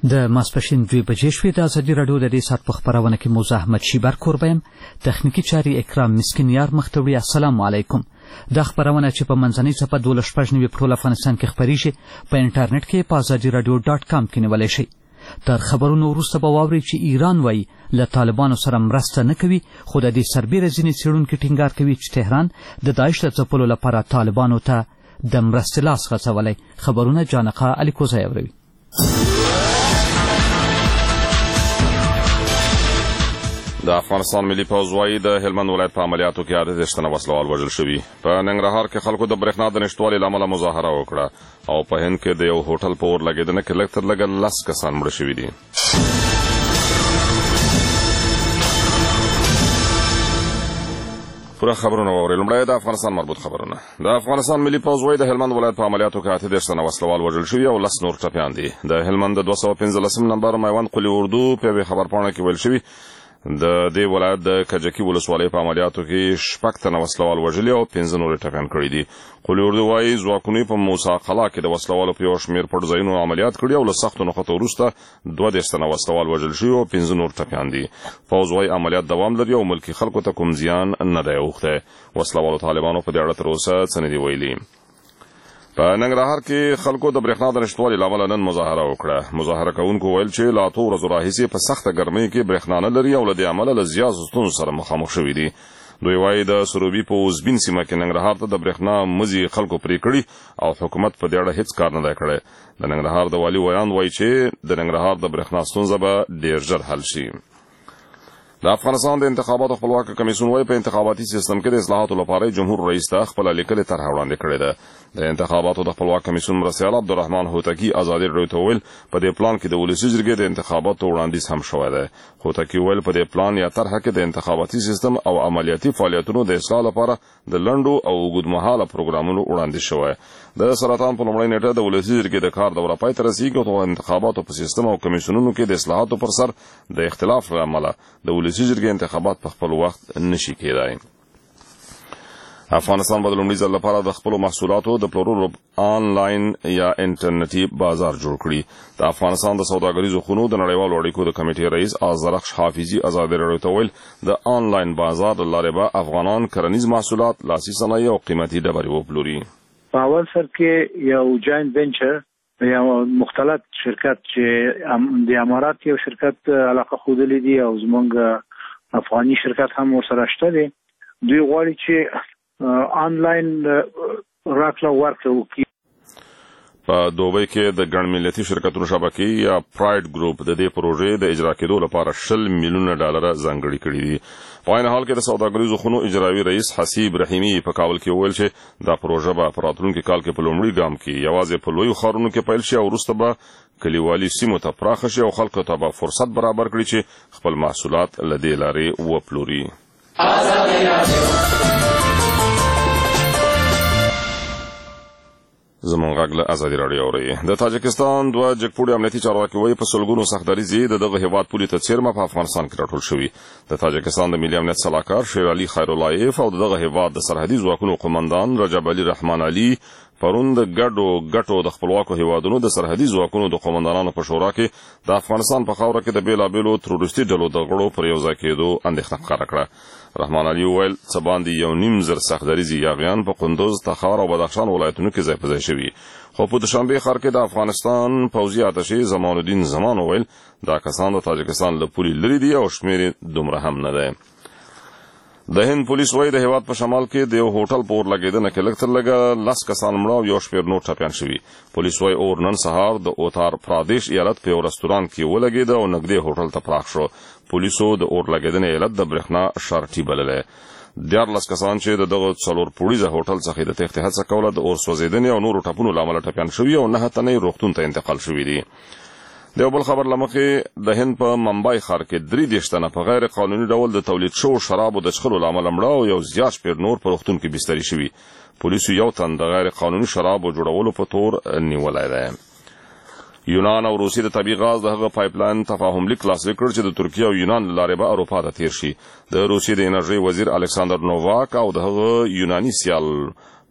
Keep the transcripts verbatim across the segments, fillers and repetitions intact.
د ماسپښین دوه بجې شوې. د ازادي راډیو د دې ساعت په خپرونه کې موزه احمد شیبر کوربه یم. تخنیکي چارې اکرام مسکین یار مخ ته وړي. السلام علیکم. دا خپرونه چې په منځنۍ څپه دولس شپږ نوي په ټول افغانستان کې خپریږي په انټرنیټ کې په ازادي راډیو ډاټ کام کې نیولی شئ. تر خبرونو وروسته به واورئ چې ایران وایي له طالبانو سره مرسته نه کوي، خو د دې سربیره ځینې څېړونکي ټینګار کوي چې تهران د داعش د ځپلو لپاره طالبانو ته د مرستې لاس غځولی. خبرونه جانقه الیکوزی اوروي. د افغانستان ملي پوځ وایي د هلمند ولایت په عملیاتو کې اته دېرش تنه وسلوال وژل شوي. په ننګرهار کې خلکو د برېښنا د نشتوالي له امله مظاهره وکړه او په هند کې د یو هوټل په اور لګېدنه کې لږ تر لږه لس کسان مړه شوي دي. پوره خبرونه واورئ. لومړی د افغانستان مربوط خبرونه. د افغانستان ملي پوځ وایي د هلمند ولایت په عملیاتو کې اته دېرش تنه وسلوال وژل شوي او لس نور ټپیان دي. د هلمند د دوه سوه پنځلسم نمبر میوند قلي اردو په یوې خبرپاڼه کې ویل شوي د دې ولایت د کجکي ولسوالۍ په عملیاتو کې شپږ تنه وسلوال وژلي او پنځه نور ټپیان کړي دي. قلي اردو وایي ځواکونو په موسی قلعه کې د وسلوالو په یو شمېر پټ ځایونو عملیات کړي او له سختو نښتو وروسته دوه دېرش تنه وسلوال وژل شوي او پنځه نور ټپیان دي. پوځ وایي عملیات دوام لري او ملکي خلکو ته کوم زیان نه دی اوښتی. وسلوالو طالبانو په دې اړه تر اوسه څه نه دي ویلي. په ننګرهار کې خلکو د برېښنا د نشتوالي له امله نن مظاهره وکړه. مظاهره کوونکو ویل چې له اتو ورځو راهیسې په سخته ګرمۍ کې برېښنا نه لري او له دې امله له زیاتو ستونزو سره مخامخ شوي دي. دوی وایي د سروبي په اوزبین سیمه کې ننګرهار ته د برېښنا مزي خلکو پرې کړي او حکومت په دې اړه هیڅ کار نه دی کړی. د ننګرهار د والي ویان وایي چې د ننګرهار د برېښنا ستونزه به ډېر ژر حل شي. د افغانستان د انتخاباتو خپلواکه کمیسیون وایي په انتخاباتي سیستم کې د اصلاحاتو لپاره جمهور رئیس ته خپله لیکلې طرحه وړاندې کړې ده. د انتخاباتو د خپلواک کمیسیون مرستیال عبدالرحمن هوتکي ازادي راډیو ته وویل په دې پلان کې د ولسي جرګې د انتخاباتو وړاندیز هم شوی دی. هوتکي وویل په دې پلان یا طرحه کې د انتخاباتي سیستم او عملیاتي فعالیتونو د اصلاح لپاره د لنډو او اوږدمهاله پروګرامونو وړاندیز شوی. د سرطان په لومړۍ نیټه د ولسي جرګې د کار دوره پای ته رسیږي او د انتخاباتو په سیستم او کمیسیونونو کې د اصلاحاتو پر سر د اختلاف له امله د ولسي جرګې انتخابات په خپل وخت نشي کېدای. افغانستان به د لومړي ځل لپاره د خپلو محصولاتو د پلورلو آنلاین یا انټرنیټي بازار جوړ کړي. د افغانستان د سوداګریزو خونو د نړیوالو اړیکو د کمیټې رئیس آذرخش حافظي ازادي راډیو ته ویل د آنلاین بازار له لارې به افغانان کرنیز محصولات، لاسي صنایع او قیمتي ډبرې وپلوري. په اول سر کې یو جاینټ وینچر یا مختلط شرکت چې د امارات یو شرکت علاقه ښودلې دي او زموږ افغاني شرکت هم ورسره شته دی. دوی غواړي چې آنلاین راکړه ورکړه وکړي. په دوبۍ کې د ګڼ ملتي شرکتونو شبکې یا پراید ګروپ د دې پروژې د اجرا کېدو لپاره شل میلیونه ډالره ځانګړي کړي دي. په عین حال کې د سوداګریزو خونو اجرایي رئیس حسیب رحیمي په کابل کې وویل چې دا پروژه به په راتلونکي کال کې په لومړي ګام کې یوازې په لویو ښارونو کې پیل شي او وروسته به کلیوالي سیمو ته پراخه شي او خلکو ته به فرصت برابر کړي چې خپل محصولات له دې لارې وپلوري. زموږ غږ له ازادي راډیو اورئ. د تاجکستان دوه جګپوړي امنیتي چارواکي وایي په سلګونو سختدریځې د دغه هېواد پولې ته څیرمه په افغانستان کې راټول شوي. د تاجکستان د ملي امنیت سلاکار شیر علي خیرالایف او دغه هېواد د سرحدي ځواکونو قمندان رجب علي رحمان علي پرون د ګډو ګټو د خپلواکو هېوادونو د سرحدي ځواکونو د قمندانانو په شورا کې د افغانستان په خاوره کې د بېلابېلو تروریستي ډلو د غړو پر یو ځای کېدو اندېښنه ښکاره کړه. رحمان علي وویل څه باندې یو نیم زر سختدریځي یاغیان په قندوز، تخار او بدخشان ولایتونو کې ځای په ځای شوي. خو په دوشنبې ښار کې د افغانستان پوځي اتشې زمان الدین زمان وویل دا کسان د تاجکستان له پولې لرې دي او شمېر یې دومره هم نه دی. د هند پولیس وایي د هېواد په شمال کې د یو هوټل په اور لګېدنه کې لږ تر لږه لس کسان مړه او یو شمېر نور ټپیان شوي. پولیس وایي اور نن سهار د اوتار پرادیش ایالت په یو رستوران کې ولګېده او نږدې هوټل ته پراخ شو. پولیسو د اور لګېدنې علت د برېښنا شارټي بللی. دیارلس کسان چې د دغه څلور پوړیزه هوټل څخه د تېښتې هڅه کوله د اور سوځېدنې او نورو ټپونو له امله ټپیان شوي او نهه تنه یې روغتون ته انتقال شوي دي. د یو بل خبر له مخې د هند په ممبای ښار کې درې دېرش تنه په غیر قانوني ډول د تولید شوو شرابو د څښلو له امله مړه او یو زیات شمېر نور په روغتون کې بستري شوي. پولیسو یو تن د غیر قانوني شرابو جوړولو په تور نیولی دی. یونان او روسیې د طبیعي غاز د هغه پایپلاین تفاهم لیک لاسلیک کړ چې د ترکیې او یونان له لارې به اروپا ته تیر شي. د روسیې د انرژۍ وزیر الکساندر نوواک او د هغه یوناني سیال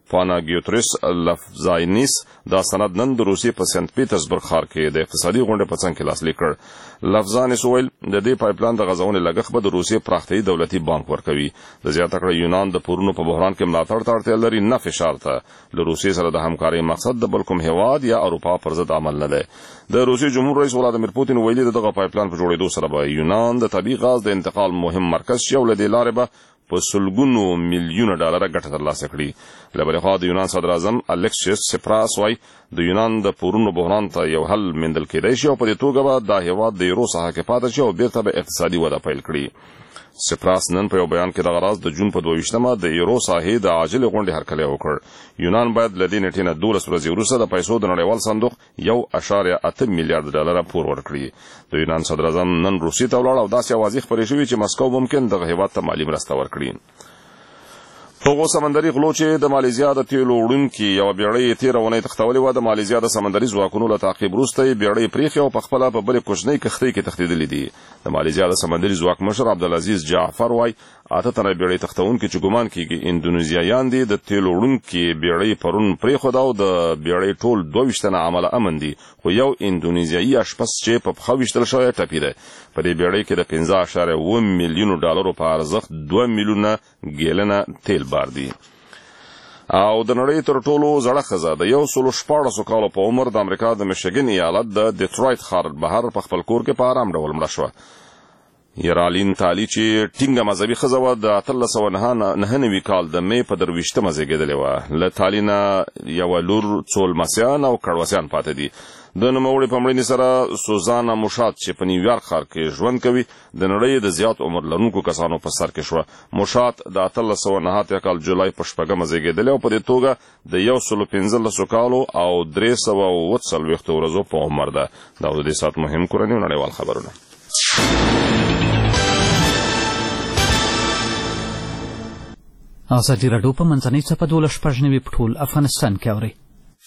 پاناګیوتریس لفزاینیس دا سند نن د روسیې په سنت پیټرزبرګ ښار کې د اقتصادي غونډې په څنګ کې لاسلیک کړ. لفزانیس وویل د دې پایپلاین د غځونې لګښت به د روسیې پراختیایي دولتي بانک ورکوي. د زیاته کړه یونان د پورونو په بحران کې ملاتړ ته اړتیا لري، نه فشار ته. له روسیې سره د همکارۍ مقصد د بل کوم هیواد یا اروپا پر ضد عمل نه دی. د روسیې جمهور رئیس ولادیمیر پوتین ویلي د دغه پایپلاین په جوړېدو سره به یونان د طبیعي غاز د انتقال مهم مرکز شي او له دې لارې به په سلګونو میلیونه ډالره ګټه ترلاسه کړي. له بلې خوا د یونان صدر اعظم الیکسیس سپراس وایي د یونان د پورونو بحران ته یو حل موندل کېدای شي او په دې توګه به دا هیواد د یورو څخه کې پاتې شي او بیرته به اقتصادي وده پیل کړي. سپراس نن په یو بیان کې دغه راز د جون په دوه ویشتمه د یورو ساحې د عاجلې غونډې هرکلی وکړ. یونان باید له دې نیټې نه دولس ورځې وروسته د پیسو د نړیوال صندوق یو اعشاریه اته میلیارډ ډالره پور ورکړي. د یونان صدر اعظم نن روسیې ته ولاړ او داسې اوازې خپرې شوې چې مسکو ممکن دغه هیواد ته مالي مرسته ورکړي. هغو سمندري غلو چې د مالیزیا د تیلو وړونکي یوه بیړۍ تېره اونۍ تښتولې وه، د مالیزیا د سمندري ځواکونو له تعقیب وروسته یې بیړۍ پرېښې او په خپله په بلې کوچنۍ کښتۍ کې تښتېدلې دي. د مالیزیا د سمندري ځواک مشر عبدالعزیز جعفر وایي اته تنه بیړۍ تښتونکي چې ګمان کېږي اندونیزیایان دي د تیلو وړونکي بیړۍ پرون پرېښوده او د بیړۍ ټول دوه ویشت تنه عمله امن دي، خو یو اندونیزیایي اشپز چې په پښه ویشتل شوی ټپي دی. په دې بیړۍ کې د پنځه اعشاریه اوه میلیونو ډالرو په ارزښت دوه میلیونه ګیلنه تیل بار دي. او د نړۍ تر ټولو زړه ښځه د یو سلو شپاړسو کالو په عمر د امریکا د میشیګن ایالت د ډیټرویت ښار بهر په خپل کور کې په ارام ډول مړه شوه. یرالین تالی چې ټینګه مذهبي ښځه وه د اتلس سوه نهه نوي کال د مې په درویشتمه زېږېدلې وه. له تالي نه یوه لور، څو لمسیان او کړوسیان پاتې دي. د نوموړي په مړینې سره سوزانا موشات چې په نیویارک ښار کې ژوند کوي د نړۍ د زیات عمر لرونکو کسانو په سر کې شوه. موشات د اتلس سوه نهه اتیا کال جولای په شپږمه زېږېدلې او په دې توګه د یو سلو پنځلسو کالو او درې سوه اووه څلوېښتو ورځو په عمر ده. دا د دې ساعت مهم کورني نړیوال خبرونه. ازادي راډیو په منځنۍ څپه دولس شپږ نوي په ټول افغانستان کې اورئ.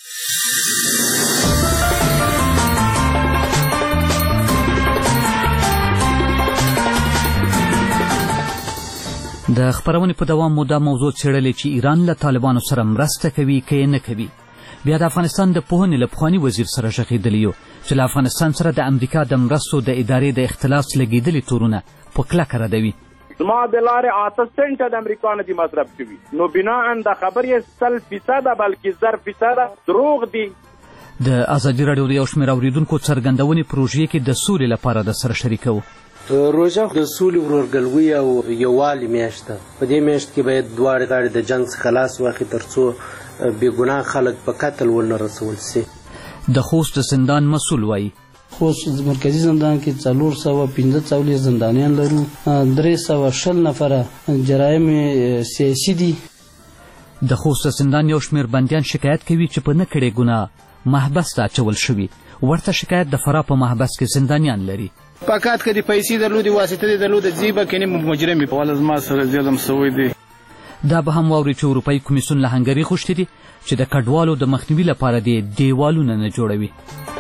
د خپرونې په دوام مو دا موضوع څېړلې چې ایران له طالبانو سره مرسته کوي که یې نه کوي. بیا د افغانستان د پوهنې له پخواني وزیر سره غږېدلي یو چې له افغانستان سره د امریکا د مرستو د ادارې د اختلاس لګېدلي تورونه په کلکه ردوي. زما د لارې اته سنټه د امریکا نه دي مصرف کوي، نو بناء د خبرې سل فیصده بلکې زر فیصده دروغ دي. د ازادي راډیو د یو شمېر اورېدونکو څرګندونې پروژې کې د سولې لپاره د سره شریکوو. روژه د سولې ورورګلوي او یووالي میاشت ده. په دې میاشت کې باید دواړې غاړې د جنګ څخه خلاص واخلي تر څو بېګناه خلک په قتل ونه رسول سي. د خوست زندان مسؤل وایي خوست مرکزي زندان کې څلور سوه پنځه څلوېښت زندانیان لرو، درې سوه شل نفره جرایم سیاسي دي. د خوست زندان یو شمېر بندیان شکایت کوي چې په نه کړې ګناه محبس ته اچول شوي. ورته شکایت د فراه په محبس کې زندانیان لري. پاکات که د پیسې درلودې، واسطه دې درلوده، ځي به کنې مجرم وي. واله زما سره زیاده مسوی دی. دا به هم واوري چې اروپایي کمیسیون له هنګري غوښتي دي چې د کډوالو د مخنیوي لپاره دې دیوالونه نه جوړوي.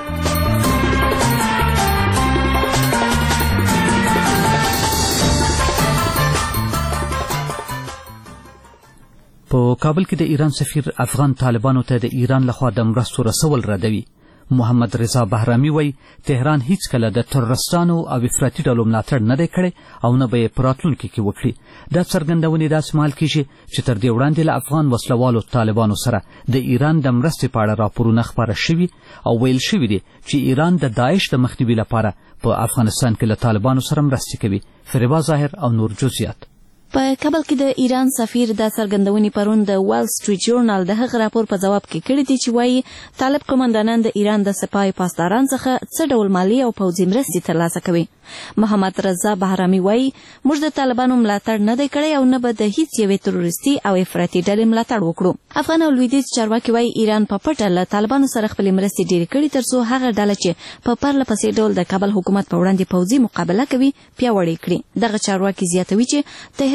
په کابل کې د ایران سفیر افغان طالبانو ته د ایران لخوا د مرستو رسول ردوي. محمد رضا بهرامي وایي تهران هیڅکله د ترورستانو او افراطي ډلو ملاتړ نه دی کړی او نه به یې په راتلونکي کې وکړي. دا څرګندونې داسې مهال کېږي چې تر دې وړاندې له افغان وسلوالو طالبانو سره د ایران د مرستې په اړه راپورونه خپاره شوي او ویل شوي دي چې ایران د داعش د مخنیوي لپاره په افغانستان کې له طالبانو سره مرستې کوي. فریبا ظاهر او نور جزئیات. په کابل کې د ایران سفیر د څرګندونې پرون د وال سټریټ جورنال د هغه راپور په جواب کې کړی دی چې وایي طالب قومندانان د ایران د سپاه پاسداران څخه څه ډول مالی او پوځي مرستې ترلاسه کوي. محمد رضا بهرامي وایي موږ د طالبانو ملاتړ نه دی کړی او نه به د هیڅ یوې تروریستي او افراطي ډلې ملاتړ وکړو. افغان او لویدیځ چارواکي وایي ایران په پټه له طالبانو سره خپلې مرستې ډېرې کړي تر څو هغه ډله چې په پرله پسې ډول د کابل حکومت په وړاندې پوځي مقابله کوي پیاوړې کړي. دغه چارواکي زیاتوي چې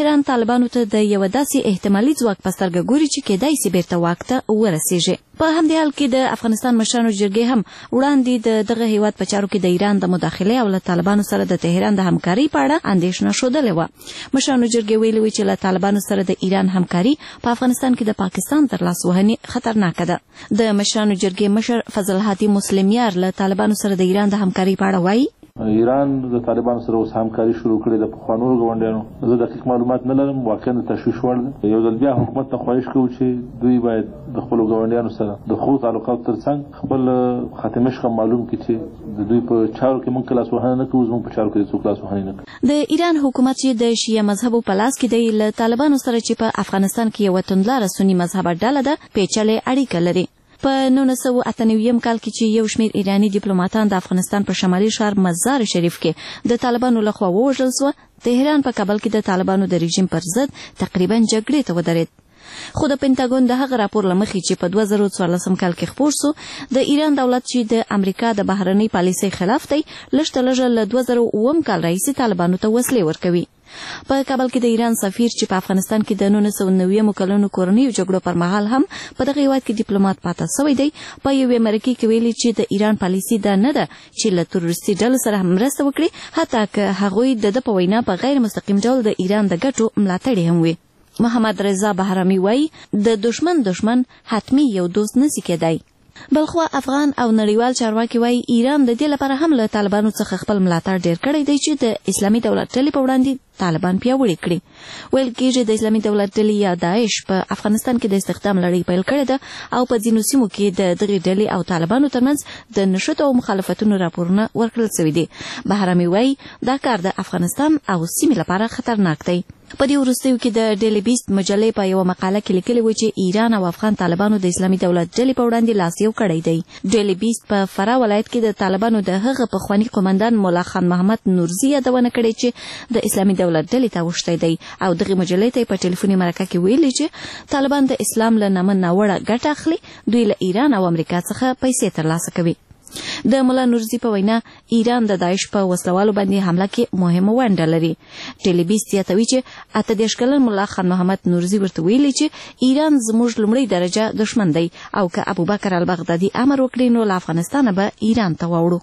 تهران طالبانو ته د یو داسې احتمالي ځواک په سترګه ګوري چې کېدای شي بیرته واک ته ورسیږي. په همدې حال کې د افغانستان مشرانو جرګې هم وړاندې د دغه هیواد په چارو کې د ایران د مداخلې او له طالبانو سره د تهران د همکارۍ په اړه اندېښنه ښودلې وه. مشرانو جرګې ویلي وو چې له طالبانو سره د ایران همکاري په افغانستان کې د پاکستان تر لاس وهنې خطرناکه ده. د مشرانو جرګې مشر فضل هادي مسلم یار له طالبانو سره د ایران د همکارۍ په اړه وایي ایران د طالبانو سره اوس همکاري شروع کړې ده. پخوانو ګاونډیانو زه دقیق معلومات نه لرم، واقعا د تشویش وړ ده. یو ځل بیا حکومت ته خواهش کوو چې دوی باید د خپلو ګاونډیانو سره د ښو تعلقاتو تر څنګ خپل خاتمه شخه معلوم کړي چې د دوی په چارو کې موږ لاس وهنه نه کوو، زموږ په چارو کې څوک لاس وهنه نه کوي. د ایران حکومت چې د شیعه مذهبو په لاس کې دی له طالبانو سره چې په افغانستان کې یوه توندلاره سني مذهبه ډله ده پیچلې اړیکه لري. په نولس سوه اته نوي کال کې چې یو شمېر ایراني ډیپلوماتان د افغانستان په شمالي ښار مزار شریف کې د طالبانو لخوا ووژل سوه، تهران په کابل کې د طالبانو د رژیم پر ضد تقریبا جګړې ته ودرېد. خو د پینټاګون د هغه راپور له مخې چې په دوه زره څوارلسم کال کې خپور سو، د ایران دولت چې د امریکا د بهرنۍ پالیسۍ خلاف دی لږ تر لږه له دوه زره اووم کال راهیسې طالبانو ته وسلې ورکوي. په کابل کې د ایران سفیر چې په افغانستان کې د نولس سوه نوي کلونو کورنیو جګړو پر مهال هم په دغه هیواد کې ډیپلومات پاته سوی دی، په یوې مرکې کې ویلي چې د ایران پالیسي دا نه ده چې له تروریستي ډلو سره هم مرسته وکړي، حتی که هغوی د ده په وینا په غیر مستقیم ډول د ایران د ګټو ملاتړي هم وي. محمد رضا بهرامي وایي د دشمن دشمن حتمی یو دوست نسی کېدای. بلخوا افغان او نړیوال چارواکي وایي ایران د دې لپاره هم له طالبانو څخه خپل ملاتړ ډیر کړی دی چې د اسلامي دولت ډلې په وړاندې طالبان پیاوړي کړي. ویل کېږي د اسلامي دولت ډلې یا داعش په افغانستان کې د استخدام لړۍ پیل کړې ده او په ځینو سیمو کې د دغې ډلې او طالبانو ترمنځ د نښتو او مخالفتونو راپورونه ورکړل سوي دي. بهرامي وایي دا کار د افغانستان او سیمې لپاره خطرناک دی. په دې وروستیو کې د ډیلی بیست مجلې په یوه مقاله کې لیکلي و چې ایران او افغان طالبانو د اسلامي دولت ډلې په وړاندې لاس یو کړی دی. ډیلی بیست په فراه ولایت کې د طالبانو د هغه پخواني قومندان مولا خان محمد نورزي یادونه کړې چې د اسلامي دولت ډلې ته اوښتی دی او دغې مجلې ته په ټلیفوني مرکه کې ویلي چې طالبان د اسلام له نامه ناوړه ګټه اخلي، دوی له ایران او امریکا څخه پیسې ترلاسه کوي. د مولا نورزي په وینا ایران د داعش په وسلوالو باندې حمله کې مهمه ونډه لري. ټیلی بیست یادوي چې اته دېرش کلن مولا خان محمد نورزي ورته ویلي چې ایران زموږ لومړی درجه دښمن دی او که ابوبکر البغدادي امر وکړي نو له افغانستانه به ایران ته واوړو.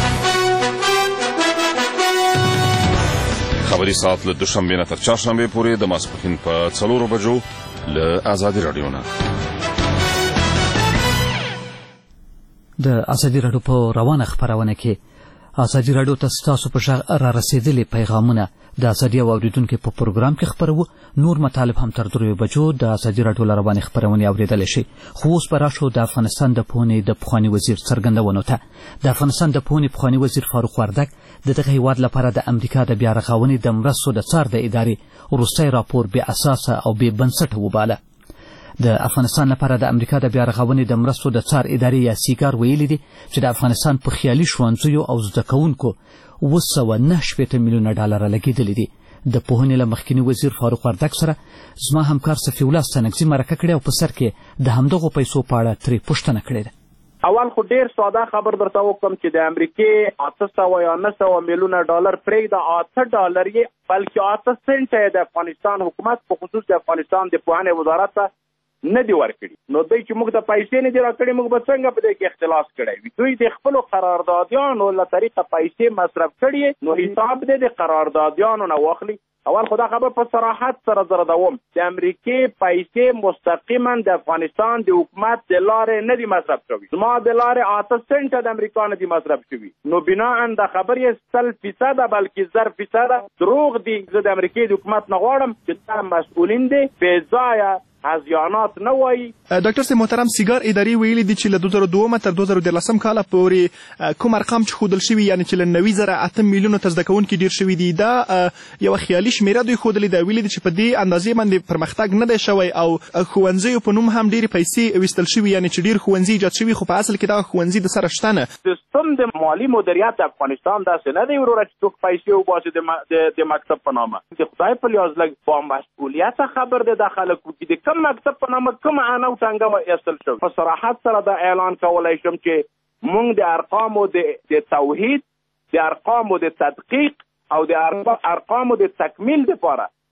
خبري ساعت له دوشنبې نه تر چهارشنبې پورې د ماسپښین په څلورو بجو له ازادي راډیو نه. د ازادي راډیو په روانه خپرونه کې ازادي راډیو ته ستاسو په غږ را رسیدلي پیغامونه د ازادي اوریدونکو په پروګرام کې خپرو. نور مطالب هم تر دریو بجو د ازادي راډیو له روانې خپرونې اوریدلی شي. خو اوس به راشو د افغانستان د پوهنې د پخواني وزیر څرګندونو ته. د افغانستان د پوهنې پخواني وزیر فاروق وردګ د دغه هیواد لپاره د امریکا د بیا رغونې د مرستو د څار د ادارې وروستی راپور بې اساسه او بې بنسټه وباله. د افغانستان لپاره د امریکا د بیا رغونې د مرستو د څار ادارې یا سیګار ویلي دي چې د افغانستان په خیالي ښوونځیو او زده کوونکو اوه سوه نهه شپېته میلیونه ډالره لګېدلي دي. د پوهنې له مخکیني وزیر فاروق وردګ سره زما همکار صفي الله ستانکزي مرکه کړې او په سر کې د همدغو پیسو په اړه ترې پوښتنه کړې ده. اول خو ډیر ساده خبر درته وکړم چې د امریکې اته سوه یا نه سوه میلیونه ډالر پرېږده، اته ډالر یې بلکې اته سنټه یې د افغانستان حکومت په خصوص د افغانستان د پوهنې وزارت ته نه دی ورکړي. نو دوی چې موږ د پیسې نه دي راکړي موږ به څنګه په دې کې اختلاس کړی وي؟ دوی د خپلو قراردادیانو له طریقه پیسې مصرف کړي، نو حساب دې د قراردادیانو نه واخلي. اول خدا خبر په صراحت سره زره دوم د امریکې پیسې مستقیما د افغانستان د حکومت د لارې نه دي مصرف شوي. زما د لارې اته سنټه د امریکا نه دي مصرف شوي. نو بناء د خبر یې سل فیصده بلکې زر فیصده دروغ دي. زه د امریکې د حکومت نه غواړم چې دا مسئولین دي بې ځایه هزیانات نه وایي. ډاکټر صاحب محترم، سیګار ادارې ویلي دي چې له دوه زره دوه تر دوه زره دیارلسم کاله پورې کوم ارقام چې ښودل شوي یعنې چې له نوي زره اته میلیونو ته زده کوونکي ډېر شوي دي، دا یوه خیالي شمېره دوی ښودلې ده. ویلي دي چې په دې اندازې باندې پرمختګ نه دی شوی او ښوونځیو په نوم هم ډېرې پیسې ویستل شوي، یعنې چې ډېر ښوونځي ایجاد شوي خو په اصل کې دغه ښوونځي د سره شته نه. سیستم د مالي مدیریت د افغانستان داسې نه دی وروره چې څوک پیسې وباسي د مکتب په نامه. د خدای په لیاز لږ با مسؤلیته خبر دی دا خلک وکړي د کوم مکتب په نامه کوم انا او ټنګه ایستل شو. په صراحت سره دا اعلان کولای شم چې موږ د ارقامو د توحید، د ارقامو د تدقیق او د ارقامو د تکمیل لپاره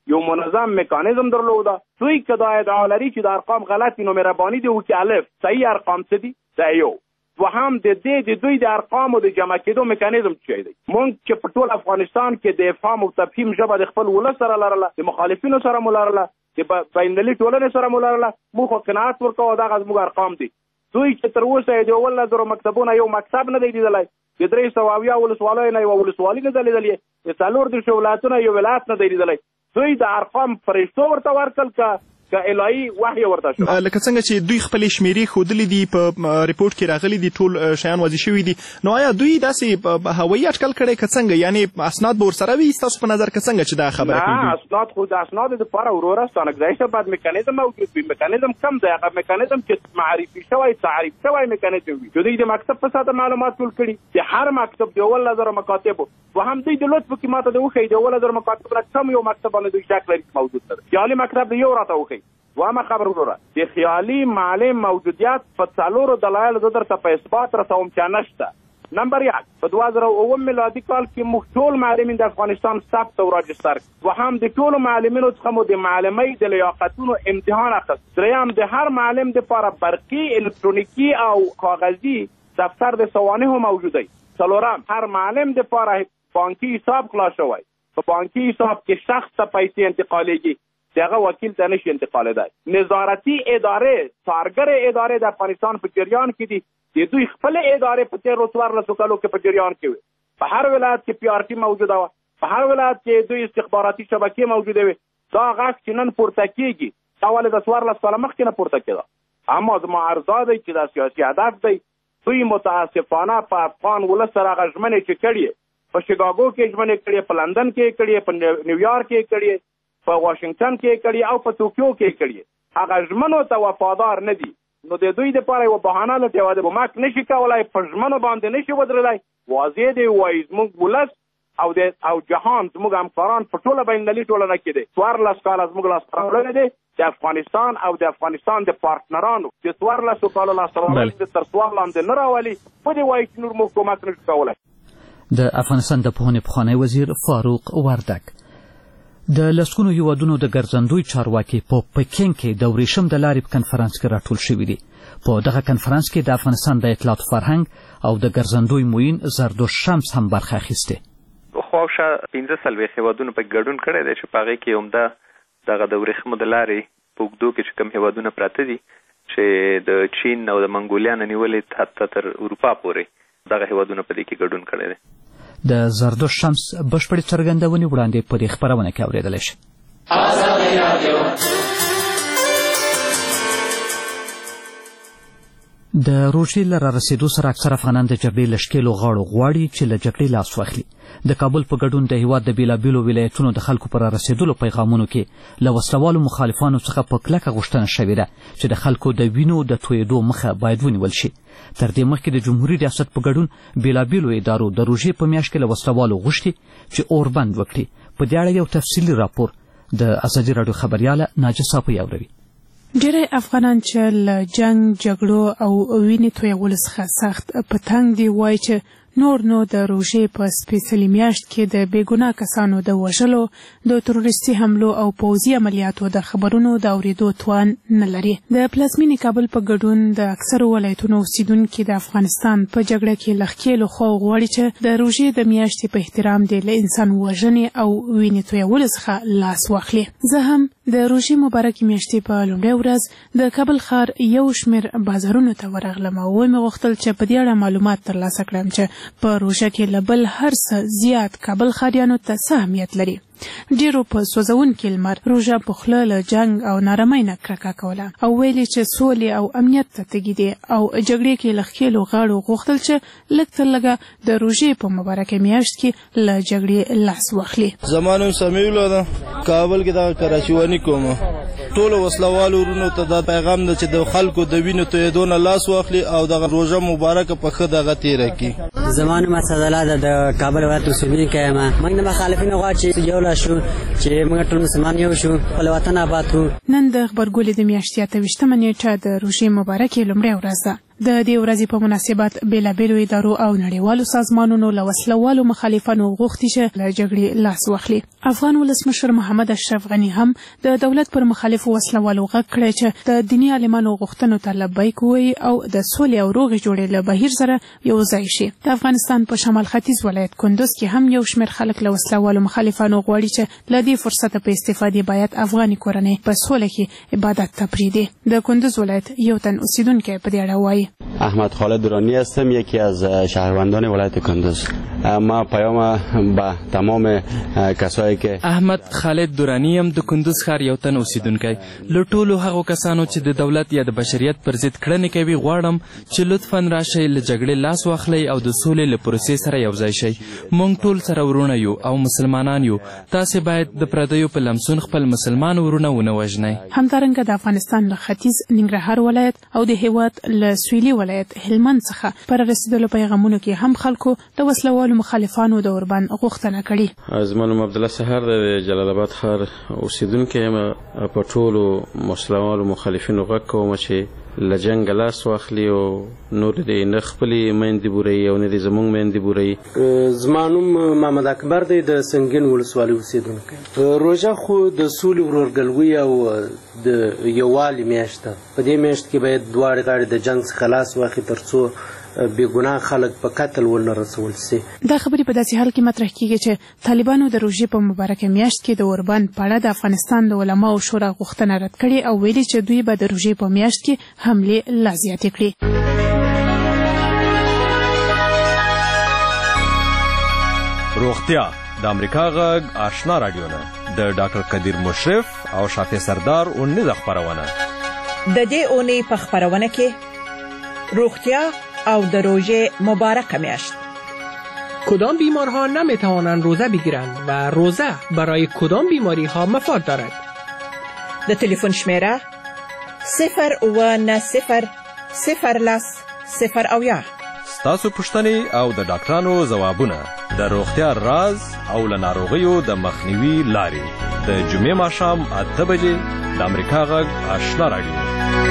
یو منظم میکانیزم درلوده. دوی که دا ادعا لري چې د ارقام غلط نو مهرباني دی وکړي الف صحیح ارقام څه دي دا یو. دوهم د دې د دوی د ارقامو د جمع کېدو میکانیزم څه دی. مونږ چې په ټول افغانستان کې د افهام او تفهیم ژبه د خپل ولس سره لرله، د مخالفینو سره مو لرله، د بینالمللي ټولنې سره مو لرله، موږ خو قناعت ورکوو دغه زموږ ارقام دي. دوی چې تر اوسه د اوولس زرو مکتبونه یو مکتب نه دی لیدلی، د درې سوه اویا ولسوالیو نه یوه ولسوالي نه ده لیدلې، د څلور دېرشو ولایتونه یو ولایت نه دی لیدلی. دوی د ارقام فرشتو ورته ورکړل که که الهي وحی ورته شو. لکه څنګه چې دوی خپلې شمیرې ښودلې دي په ریپورټ کې راغلي دي، ټول شیان واضح شوي دي. نو آیا دوی داسې هوایي اټکل کړی که څنګه؟ یعنې اسناد به ورسره وي ستاسو په نظر که څنګه چې دا خبره کوي؟ نه، اسناد خو د اسنادو دپاره وروره ستانکزی شه باید میکانیزم موجود وي. میکانیزم کم دی، هغه میکانیزم چې معرفي شوی تعریف شوی میکانیزم وي چې دوی د مکتب په ساته معلومات ټول کړي د هر مکتب د اوولس زرو مکاتبو. دوهم دوی د لطف کې ماته د وښیي د اوولس زرو مکاتب نه کم یو مکتب باندې دوی شک لري موجود دی. خیالي مکتب د یو راته وښیي. دوامه خبر وروره د خیالي معلم موجودیت په څلورو دلایلو زه درته په اثبات رسوم چې نشته. نمبر یک، په دوه زره اووه میلادي کال کې موږ ټول معلمین د افغانستان ثبت او راجستر کړو. دوهم د ټولو معلمینو څخه مو د معلمۍ د لیاقتونو امتحان اخیست. دریم د هر معلم دپاره برقي، الکترونیکي او کاغذي دفتر د سوانحو موجود دی. څلورم، هر معلم دپاره بانکي حساب خلاص شوی. په بانکي حساب کې شخص ته پیسې انتقالیږي، دغه وکیل ته نشي انتقالېدای. نظارتي ادارې، څارګرې ادارې د افغانستان په جریان کې دي. د دوی خپلې ادارې په تېرو څوارلسو کالو کې په جریان کې وي. په هر ولایت کې پی آر ټي موجوده وه، په هر ولایت کې دوی استخباراتي شبکې موجودې وي. دا غږ چې نن پورته کېږي دا ولې د څوارلس کاله مخکې نه پورته کېده. اما زما عرضا دی چې دا سیاسي هدف دی. دوی متاسفانه په افغان ولس سره هغه ژمنې چې کړي، په شیکاګو کې ژمنې کړي، په لندن کې کړي، په نیویارک کې کړي، په واشنگټن کې کړي او په توکیو کې کړي، هغه ژمنو ته وفادار نه دي. نو د دوی دپاره یوه بهانه لټوه ده. ماک نشي کولی، په ژمنو باندې نشي ودرېدلی. واضح دی وایي زموږ ولس او د او جهان زموږ همکاران په ټوله بینالمللي ټولنه کې دی. څوارلس کاله زموږ لاسته راوړنې دی د افغانستان او د افغانستان د پارټنرانو د څوارلسو کالو لاسته راوړنې تر سوال لاندې نه راولي. په دې وایي چې نور موږ کومک نشو کولی. د افغانستان د پوهنې پخوانی وزیر فاروق وردک د لسګونو هیوادونو د ګرځندوی چارواکي په پکین کې د ورېښم د لارې په کنفرانس کې راټول شوي دي. په دغه کنفرانس کې د افغانستان د اطلاعاتو فرهنګ او د ګرځندوی موین زردوش شمس هم برخه اخیستې. خواوشا پنځه څلوېښت هیوادونو پکې ګډون کړی دی چې په هغې کې عمده دغه د ورېښمو د لارې په اوږدو کې چې کوم هیوادونه پراته دي چې د چین او د منګولیا نه نیولې حتی تر اروپا پورې دغه هیوادونه په دې کې ګډون کړی دی. د زردوش شمس بشپړې څرګندونې وړاندې په دې خپرونه کې اورېدلی شي. د روژې له رارسېدو سره اکثر افغانان د جګړې له ښکېلو غاړو غواړي چې له جګړې لاس واخلي. د کابل په ګډون د هېواد د بېلابېلو ولایتونو د خلکو په رارسېدلو پیغامونو کې له وسلوالو مخالفانو څخه په کلکه غوښتنه شوې ده چې د خلکو د وینو د تویېدو مخه باید ونیول شي. تر دې مخکې د جمهوري ریاست په ګډون بېلابېلو ادارو د روژې په میاشت کې له وسلوالو غوښتي چې اوربند وکړي. په دې اړه یو تفصیلي راپور د ازادي راډیو خبریاله ناجیه صافی اورئ. ډېری افغانان چې له جنګ، جګړو او وینې تویولو څخه سخت په تنګ دي وایي چې نور نو د روژې په سپېڅلې میاشت کې د بېګناه کسانو د وژلو، د تروریستي حملو او پوځي عملیاتو د خبرونو د اورېدو توان نه لري. د پلازمېنې کابل په ګډون د اکثرو ولایتونو اوسیدونکي د افغانستان په جګړه کې له ښکېلو خواو غواړي چې د روژې د میاشتې په احترام دې له انسان وژنې او وینې تویولو څخه لاس واخلي. زه هم د روژې مبارکې میاشتې په لومړۍ ورځ د کابل ښار یو شمېر بازارونو ته ورغلم او ومې غوښتل چې په دې اړه معلومات ترلاسه کړم چې په روژه کې له بل هر څه زیات کابل ښاریانو ته څه اهمیت لري. ډیرو په سوځونکي لمر روژه په خوله له جنګ او نارامۍ نه کرکه کوله او ویلې چې سولې او امنیت ته تږي دي او جګړې کې له ښکېلو غاړو غوښتل چې لږ تر لږه د روژې په مبارکه میاشت کې له جګړې لاس واخلي. زما نوم سمیع الله ده، کابل کې دغه کراچیواني کوم. ټولو وسلوالو ورونو ته دا پیغام ده چې د خلکو د وینو تویېدو نه لاس واخلي او دغه روژه مبارکه په ښه دغه تېره کړي. زما نوم اسدالله ده، د کابل ولایت اوسېدونکی یم. موږ د مخالفینو غواړو چې یو شو چې موږ ټول مسلمان یو شو، خپل وطن آباد کړو. نن د غبرګولې د میاشتې اته ویشتمه نیټه د روژې مبارکې لومړۍ ورځ ده. د دې ورځې په مناسبت بېلابېلو ادارو او نړیوالو سازمانونو له وسلوالو مخالفانو غوښتي چې له جګړې لاس واخلي. افغان ولسمشر محمد اشرف غني هم د دولت پر مخالفو وسلوالو غږ کړی چې د دیني عالمانو غوښتنو ته لبیک ووایي او د سولې او روغې جوړې له بهیر سره یو ځای شي. د افغانستان په شمال ختیځ ولایت کندوز کې هم یو شمېر خلک له وسلوالو مخالفانو غواړي چې له دې فرصته په استفادې باید افغاني کورنۍ په سوله کې عبادت ته پرېږدي. د کندوز ولایت یو تن اوسیدونکی په دې اړه وایي: احمد خالد درانی هستم، یکی از شهروندان ولایت کندوز. ما پیام به تمام کسایی که احمد خالد درانی هم د کندوز ښار یو تن اوسیدونکی. له ټولو هغو کسانو چې د دولت یا د بشریت پر ضد کړنې کوي غواړم چې لطفا راشئ له جګړې لاس واخلئ او د سولې له پروسې سره یو ځای شئ. موږ ټول سره ورونه یو او مسلمانان یو. تاسې باید د پردیو په لمسون خپل مسلمان ورونه ونه وژنئ. همدارنګه د افغانستان له ختیځ ننګرهار ولایت او د هېواد له سویلي ولایت هلمند څخه پر رسېدلو پیغامونو کې هم خلکو د وسلوالو مخالفانو د اوربند غوښتنه کړې. زما نوم عبدالله سهار دی، د جلال آباد ښار اوسیدونکی یم. په ټولو وسلوالو مخالفینو غږ کوم چې له جنګ لاس واخلي او نور دې نه خپلې میندې بوروي او نه دې زموږ میندې بوروي. زما نوم محمد اکبر دی، د سنګین ولسوالۍ اوسېدونکی. روژه خو د سولې ورورګلوي او د یووالي میاشت ده. په دې میاشت کې باید دواړې غاړې د جنګ څخه لاس واخلي تر څو بېګناه خلک په قتل ونه رسول سي. دا خبرې په داسې حال کې مطرح کیږي چې طالبانو د روژې په مبارکه میاشت کې د اوربند په اړه د افغانستان د علماو شورا غوښتنه رد کړې او ویلي چې دوی به د روژې په میاشت کې حملې لا زیاتې کړي. روغتیا د امریکا غږ آشنا راډیو نه د ډاکټر قدیر مشرف او شافع سردار اونیزه خپرونه. د دې اونۍ په خپرونه کې روغتیا او در روژه مبارک میاشت. کدام بیمارها نمیتوانند روزه بگیرند و روزه برای کدام بیماری ها مفاد دارد؟ د تلفن شمیره صفر و نه صفر صفر لس صفر او یا. ستاسو پوښتنې او د ډاکټرانو ځوابونه، د روغتیا راز او له ناروغیو د مخنیوي لارې. د جمعې ماښام اته بجې د امریکا غږ آشنا راډیو.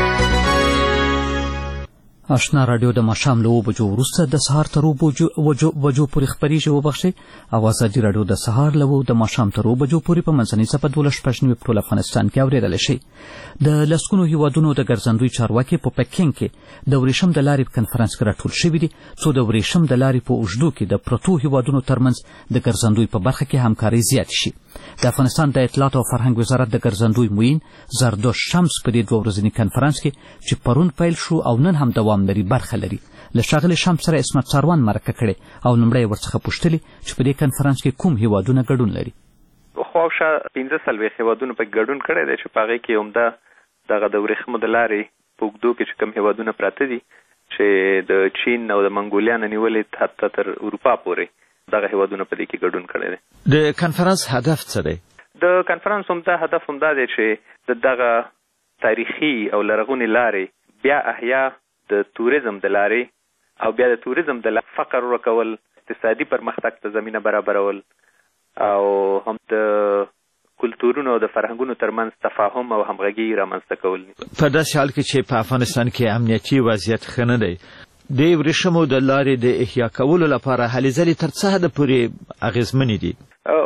آشنا راډیو د ماښام له اوو بجو وروسته د سهار تر اوو بجو پورې خپرېږي وبخښئ او ازادي راډیو د سهار له اوو د ماښام تر اوو بجو پورې په منځنۍ څپه دولس شپږ نوي په ټول افغانستان کې اورېدلی شئ. د لسګونو هیوادونو د ګرځندوی چارواکي په پکینګ کې د ورېښم د لارې په کنفرانس کې راټول شوي دي څو د ورېښم د لارې په اوږدو کې د پرتو هیوادونو ترمنځ د ګرځندوی په برخه کې همکاري زیاتې شي. د افغانستان د اطلاعات او فرهنګ وزارت د ګرځندوی معین زردوش شمس په دې دوه ورځني کنفرانس کې چې پرون پیل شو او نن هم دوام لري برخه لري. له ښاغلي شمس سره عصمت ساروان مرکه کړې او لومړی یې ورڅخه پوښتلي چې په دې کنفرانس کې کوم هیوادونه ګډون لري. خواوشا پنځه څلوېښت هیوادونه پکې ګډون کړی دی چې په هغې کې عمده دغه د ورېښمو د لارې په اوږدو کې چې کوم هیوادونه پراته دي چې د چین او د منګولیا نه نیولې حتی تر اروپا پورې دغه هیوادونه په دې کې ګډون کړی دی. د کنفرانس هدف څه دی؟ د کنفرانس عمده هدف همدا دی چې د دغه تاریخي او لرغونې لارې بیا احیا د توریزم د لارې او بیا د توریزم د فقر ورکول، اقتصادي پرمختګ ته زمینه برابرول او هم د کلتورونو او د فرهنګونو ترمنځ تفاهم او همغږي رامنځته کول. په داسې حال کې چې په افغانستان کې امنیتي وضعیت ښه نه دی، د ورېښمو د لارې د احیا کولو لپاره هلې ځلې تر څه حده پورې اغېزمنې دي؟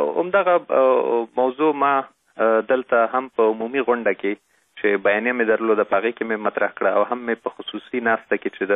همدغه موضوع ما دلته هم په عمومي غونډه کې چې بیانیه مې درلوده په هغې کې مې مطرح کړه او هم مې په خصوصي ناسته کې چې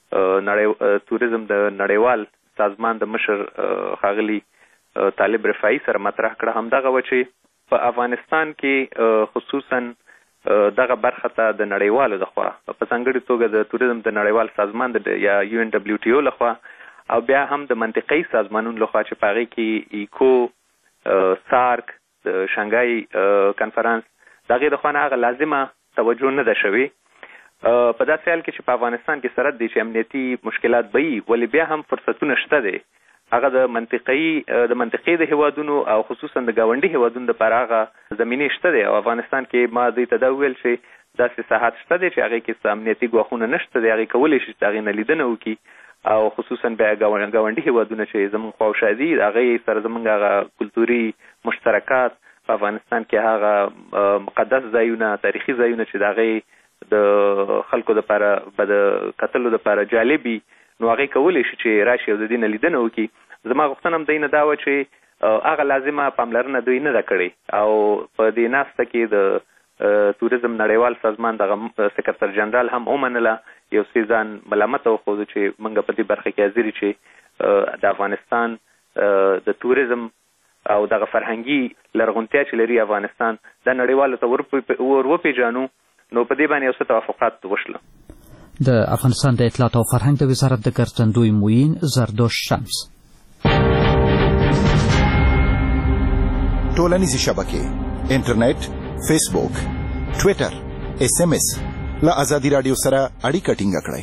د توریزم د نړیوال سازمان د مشر ښاغلي طالب رفاعي سره مطرح کړه. همدغه وه چې په افغانستان کې خصوصا دغه برخه ته د نړیوالو لخوا په ځانګړې توګه د توریزم د نړیوال سازمان د یا یو ان ډبلیو ټي او لخوا او بیا هم د منطقي سازمانونو لخوا چې په هغې کې ایکو، سارک، د شانګهای کنفرانس د هغې د خوا نه هغه لازمه توجه نه ده شوې. په داسې حال کې چې په افغانستان کې سرحد دی چې امنیتي مشکلات به وي ولې بیا هم فرصتونه شته دی. هغه د منطقي د منطقې د هیوادونو او خصوصا د ګاونډي هیوادونو دپاره هغه زمینې شته دی او افغانستان کې ما دوی ته دا وویل چې داسې ساحات شته دی چې هغې کې څه امنیتي ګواښونه نشته دی، هغې کولی شي چې د هغې نه لیدنه وکړي او خصوصا بیا ګاونډي هیوادونه چې زموږ خواوشا دي د هغې سره زموږ هغه کلتوري مشترکات په افغانستان کې هغه مقدس ځایونه، تاریخي ځایونه چې د هغې د خلکو دپاره به د کتلو دپاره جالب وي نو هغې کولی شي چې راشي او د دې نه لیدنه وکړي. زما غوښتنه هم دی نه دا وه چې هغه لازمه پاملرنه دوی نه ده کړې او په دې ناسته کې د توریزم نړیوال سازمان دغه سکرتر جنرال هم ومنله، یو څه ځان ملامته وښوده چې موږ په دې برخه کې حاضر چې د افغانستان د توریزم او دغه فرهنګي لرغونتیا چې لري افغانستان دا نړیوالو ته ور وپېژنو. نو په دې باندې یو څه توافقات وشله. د افغانستان د اطلاعات او فرهنګ د وزارت د ګرځندوی معین زردوش شمس. ټولنیزې شبکې، انټرنیټ، فیسبوک، ټویټر، ایس ایم ایس له ازادي راډیو سره اړیکه ټینګه کړئ.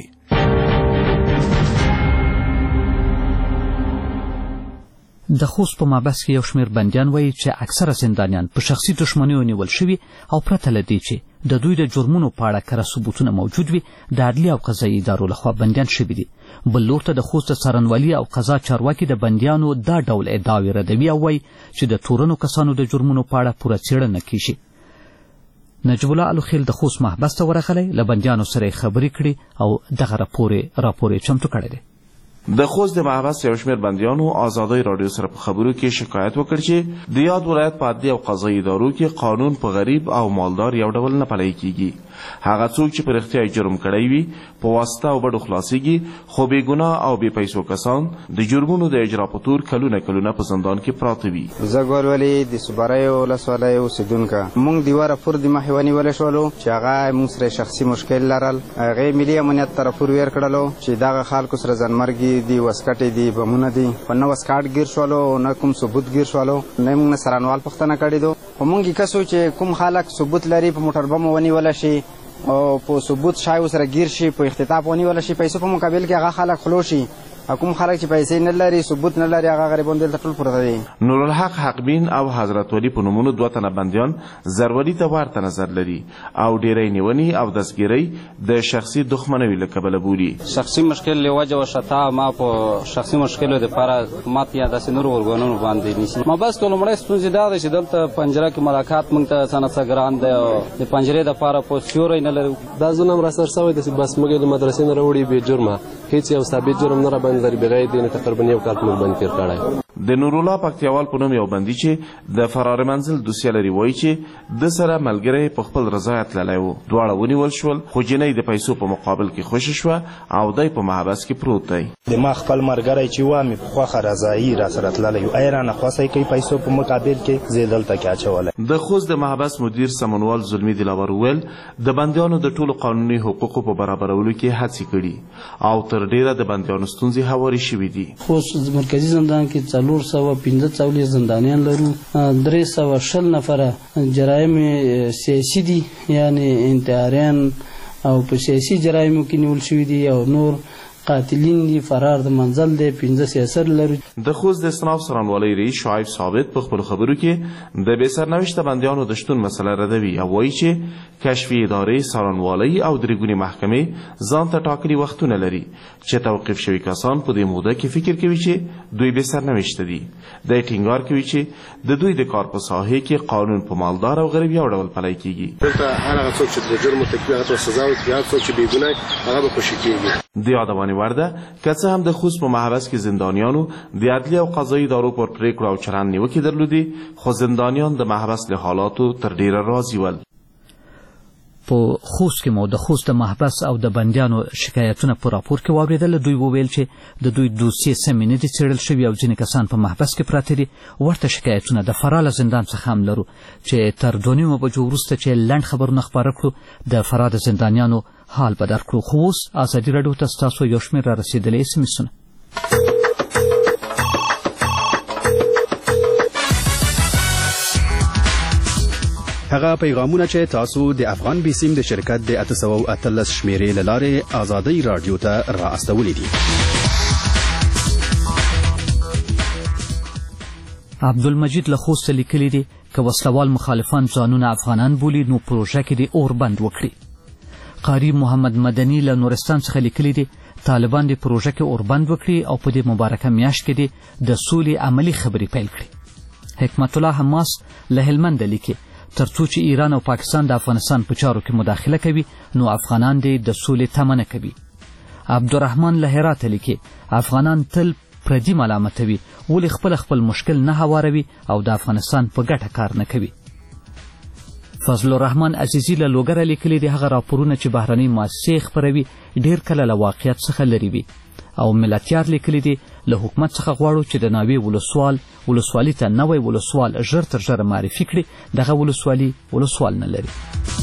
د خوست په مابس کې یو شمېر بندیان وایي چې اکثره زندانیان په شخصي دښمنیو نیول شوي او پرته له دې چې د دوی د جرمونو په اړه کره ثبوتونه موجود وي د عدلي او قضایي ادارو لخوا بندیان شوي دي. بل لور ته د خوست د څارنوالي او قضا چارواکي د بندیانو دا ډول ادعاوې ردوي او وایي چې د تورنو کسانو د جرمونو په اړه پوره څېړنه کیږي. نجیب الله الوخیل د خوست محبس ته ورغلی، له بندیانو سره یې خبرې کړي او دغه راپور یې چمتو کړی دی. د خوست د محبس یو شمېر بندیانو ازادۍ راډیو سره په خبرو کې شکایت وکړ چې د یاد ولایت په عدلي او قضایي ادارو کې قانون په غریب او مالدار یو ډول نه پلی کیږي. هغه څوک چې په رښتیا جرم کړی وي په واسطه او بډو خلاصیږي، خو بې ګناه او بې پیسو کسان د جرمونو د اجرا په تور کلونه کلونه په زندان کې پراته وي. زه ګورولي د صبریو ولسوالۍ اوسېدونکي موږ د واره پور د مخې ونیولی شولو چې هغه موږ سره شخصي مشکل لرل. هغې ملي امنیت ته راپور ویر کړلو چې دغه خلکو سره ځانمرګي دي، وسکټې دي، بمونه دي. په نه وسکاټ ګیر شولو نه کوم ثبوت ګیر شولو، نه موږ نه څارنوال پوښتنه کړې دو. خو موږ یې کس چې کوم خلک ثبوت لري په موټر بم ونیولی شي او په ثبوت شای سره گیر شي، په اختطاف ونیول شي، پیسو په مقابل کې هغه خلک خلو شي. کوم خلک چې پیسې نه لري، ثبوت نه لري، هغه غریبان دلته ټول پراته دي. نورالحق حقبین او حضرت ولی په نومونو دوه تنه بندیان زرولي ته ورته نظر لري او ډېری نیونې او دستګیرۍ د شخصي دښمنوي له کبله بولي. شخصي مشکل له وجه وشتا ما په شخصي مشکلو دپاره ماته یا داسې نورو ارګانونو باندې نیسي. ما بس که لومړی ستونزې دا ده چې دلته پنجره کې ملاقات موږ ته څه نه څه ګران دی او د پنجرې دپاره په سیوری نه لرو. دا ظلم راسره شوی دی چې بس موږ د مدرسې نه راوړي بې جرمه، هېڅ یو ثابت جرم نه راباندې لري، بغیر دې نه تقریبا یو کال موږ باندې تېر کړی. د نورالله پکتیاوال په نوم یو بندي چې د فرار منزل دوسیه لري وایي چې د سره ملګری په خپل رضایت تللی و. دواړه ونیول شول، خو جنۍ د پیسو په مقابل کې خوشې شوه او دی په محبس کې پروت دی. د ما خپل ملګری چې و مې په خوښه رضایي راسره تللی و، ای رانه خوښی کوي پیسو په مقابل کې، زه یې دلته کې اچولی. د خوست د محبس مدیر سمنوال ظلمي دلاور وویل د بندیانو د ټولو قانوني حقوقو په برابرولو کې هڅې کړي او تر ډېره د بندیانو ستونزې هوارې شوي دي. خوست مرکزي زندان کې څلور سوه پنځه څلوېښت زندانیان لرو، درې سوه شل نفره جرایم سیاسي دي، یعنی انتحاریان او په سیاسي جرایمو کې نیول شوي دي او نور قاتلین دي، فرار د منزل دی، پنځه سیاسر لرو. د خوست د استناف څارنوالۍ رئیس شعیب ثابت په خپلو خبرو کې د بې سرنوشته بندیانو د شتون مسله ردوي او وایي چې کشفي ادارې، څارنوالۍ او درې ګونې محکمې ځان ته ټاکلي وختونه لري چې توقیف شوي کسان په دې موده کې فکر کوي چې دوی بې سرنوشته دي. دی ټینګار کوي چې د دوی د کار په ساحې کې قانون په مالدار او غریب یو ډول پلی کیږي. دلته هر هغه څوک چې د جرم مرتکب هغه ته سزا ورکړي، هر څوک چې بې ګناه هغه به خوشي کیږي. د یادونې وړ ده که څه هم د خوست په محبس کې زندانیانو د عدلي او قضایي ادارو پر پرېکړو او چلند نیوکې درلودې، خو زندانیان د محبس له حالاتو تر ډېره راضي ول. په خوست کې مو د خوست د محبس او د بندیانو شکایتونه په راپور کې واورېدل. دوی وویل چې د دوی دوسیې سمې نه دي څېړل شوي او ځینې کسان په محبس کې پراته دي. ورته شکایتونه د فراه له زندان څخه هم لرو چې تر دوه نیمو بجو وروسته چې لنډ خبرونه خپاره کړو د فراه د زندانیانو حال به درکړو. خو اوس ازادي راډیو ته ستاسو یو شمېر را رسېدلي ایس ایم ایسونه. هغه پیغامونه چې تاسو د افغان بیسیم د شرکت د اته سوه او اتلس شمیرې له لارې ازادۍ راډیو ته را استولی دي. عبدالمجید له خوسته لیکلی دی که وسلوال مخالفان ځانونه افغانان بولي نو پروژه کې دې اور بند وکړي. قاری محمد مدني له نورستان څخه لیکلی دی طالبان دې پروژه کې اور بند وکړي او په دې مبارکه میاشت کې دې د سولې عملي خبرې پیل کړي. حکمت الله حماس له هلمند لیکي ترڅو چې ایران او پاکستان د افغانستان په چارو کې مداخله کوي نو افغانان دې د سولې تمه نه کوي. عبدالرحمن له هراته لیکي افغانان تل پردي ملامتوي ولې خپل خپل مشکل نه هواروي او د افغانستان په ګټه کار نه کوي. فضل الرحمن عزیزي له لوګره لیکلي دي هغه راپورونه چې بهرنۍ مؤسسې خپروي ډېر کله له واقعیت څخه لرې وي. او ملتیار لیکلي دي له حکومت څخه غواړو چې د ناوې ولسوال ولسوالي ته نوی ولسوال ژر تر ژره معرفي کړي. دغه ولسوالي ولسوال نه لري.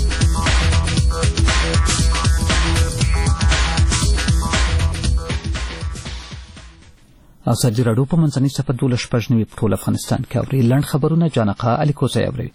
ازادي راډیو په منځنۍ صفحه دولس شپږ نوي په ټول افغانستان کې اوري. لنډ خبرونه جانقه الیکوزی اوري.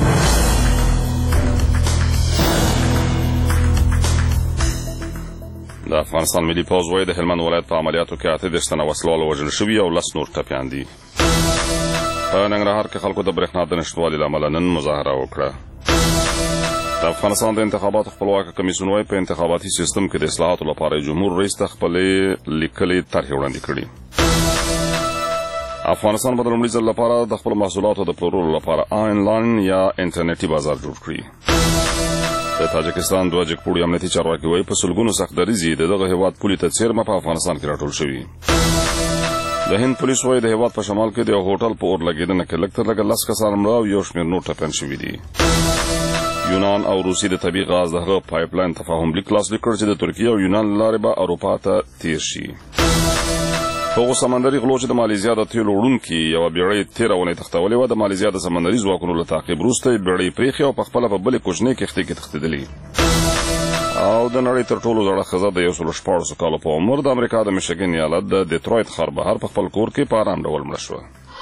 د افغانستان ملي پوځ وایي د هلمند ولایت په عملیاتو کې اته دېرش تنه وسلوال وژل شوي او لس نور ټپیان دي. په ننګرهار کې خلکو د برېښنا د نشتوالي له امله نن مظاهره وکړه. د افغانستان د انتخاباتو خپلواکه کمیسیون وایي په انتخاباتي سیستم کې د اصلاحاتو لپاره جمهور رئیس ته خپلې لیکلې طرحې وړاندې کړي. افغانستان به د لومړي ځل لپاره د خپلو محصولاتو د پلورلو لپاره آنلاین یا انټرنیټي بازار جوړ کړي. د تاجکستان دوه جګپوړي امنیتي چارواکي وایي په سلګونو سختدریځې د دغه هېواد پولې ته څیرمه په افغانستان کې راټول شوي. د هند پولیس وایي د هېواد په شمال کې د یو هوټل په اور لګېدنه کې لږ تر لږه لس کسان مړه او یو شمېر نور ټپیان شوي دي. یونان او روسیې د طبیعي غاز د هغه پایپ لاین تفاهم لیک لاسلیک کړ چې د ترکیې او یونان له لارې به اروپا ته تیر شي. هغو سمندري غلو چې د مالیزیا د تیلو وړونکي یوه بیړۍ تېره اونۍ تښتولې وه د مالیزیا د سمندري ځواکونو له تعقیب وروسته یې بیړۍ پرېښې او پخپله په بلې کوچنۍ کښتۍ کې تښتېدلې. او د نړۍ تر ټولو زړه ښځه د یو سلو شپاړسو کالو په عمر د امریکا د میشیګن ایالت د ډیترویت ښار بهر په خپل کور کې په ارام ډول مړه شوه.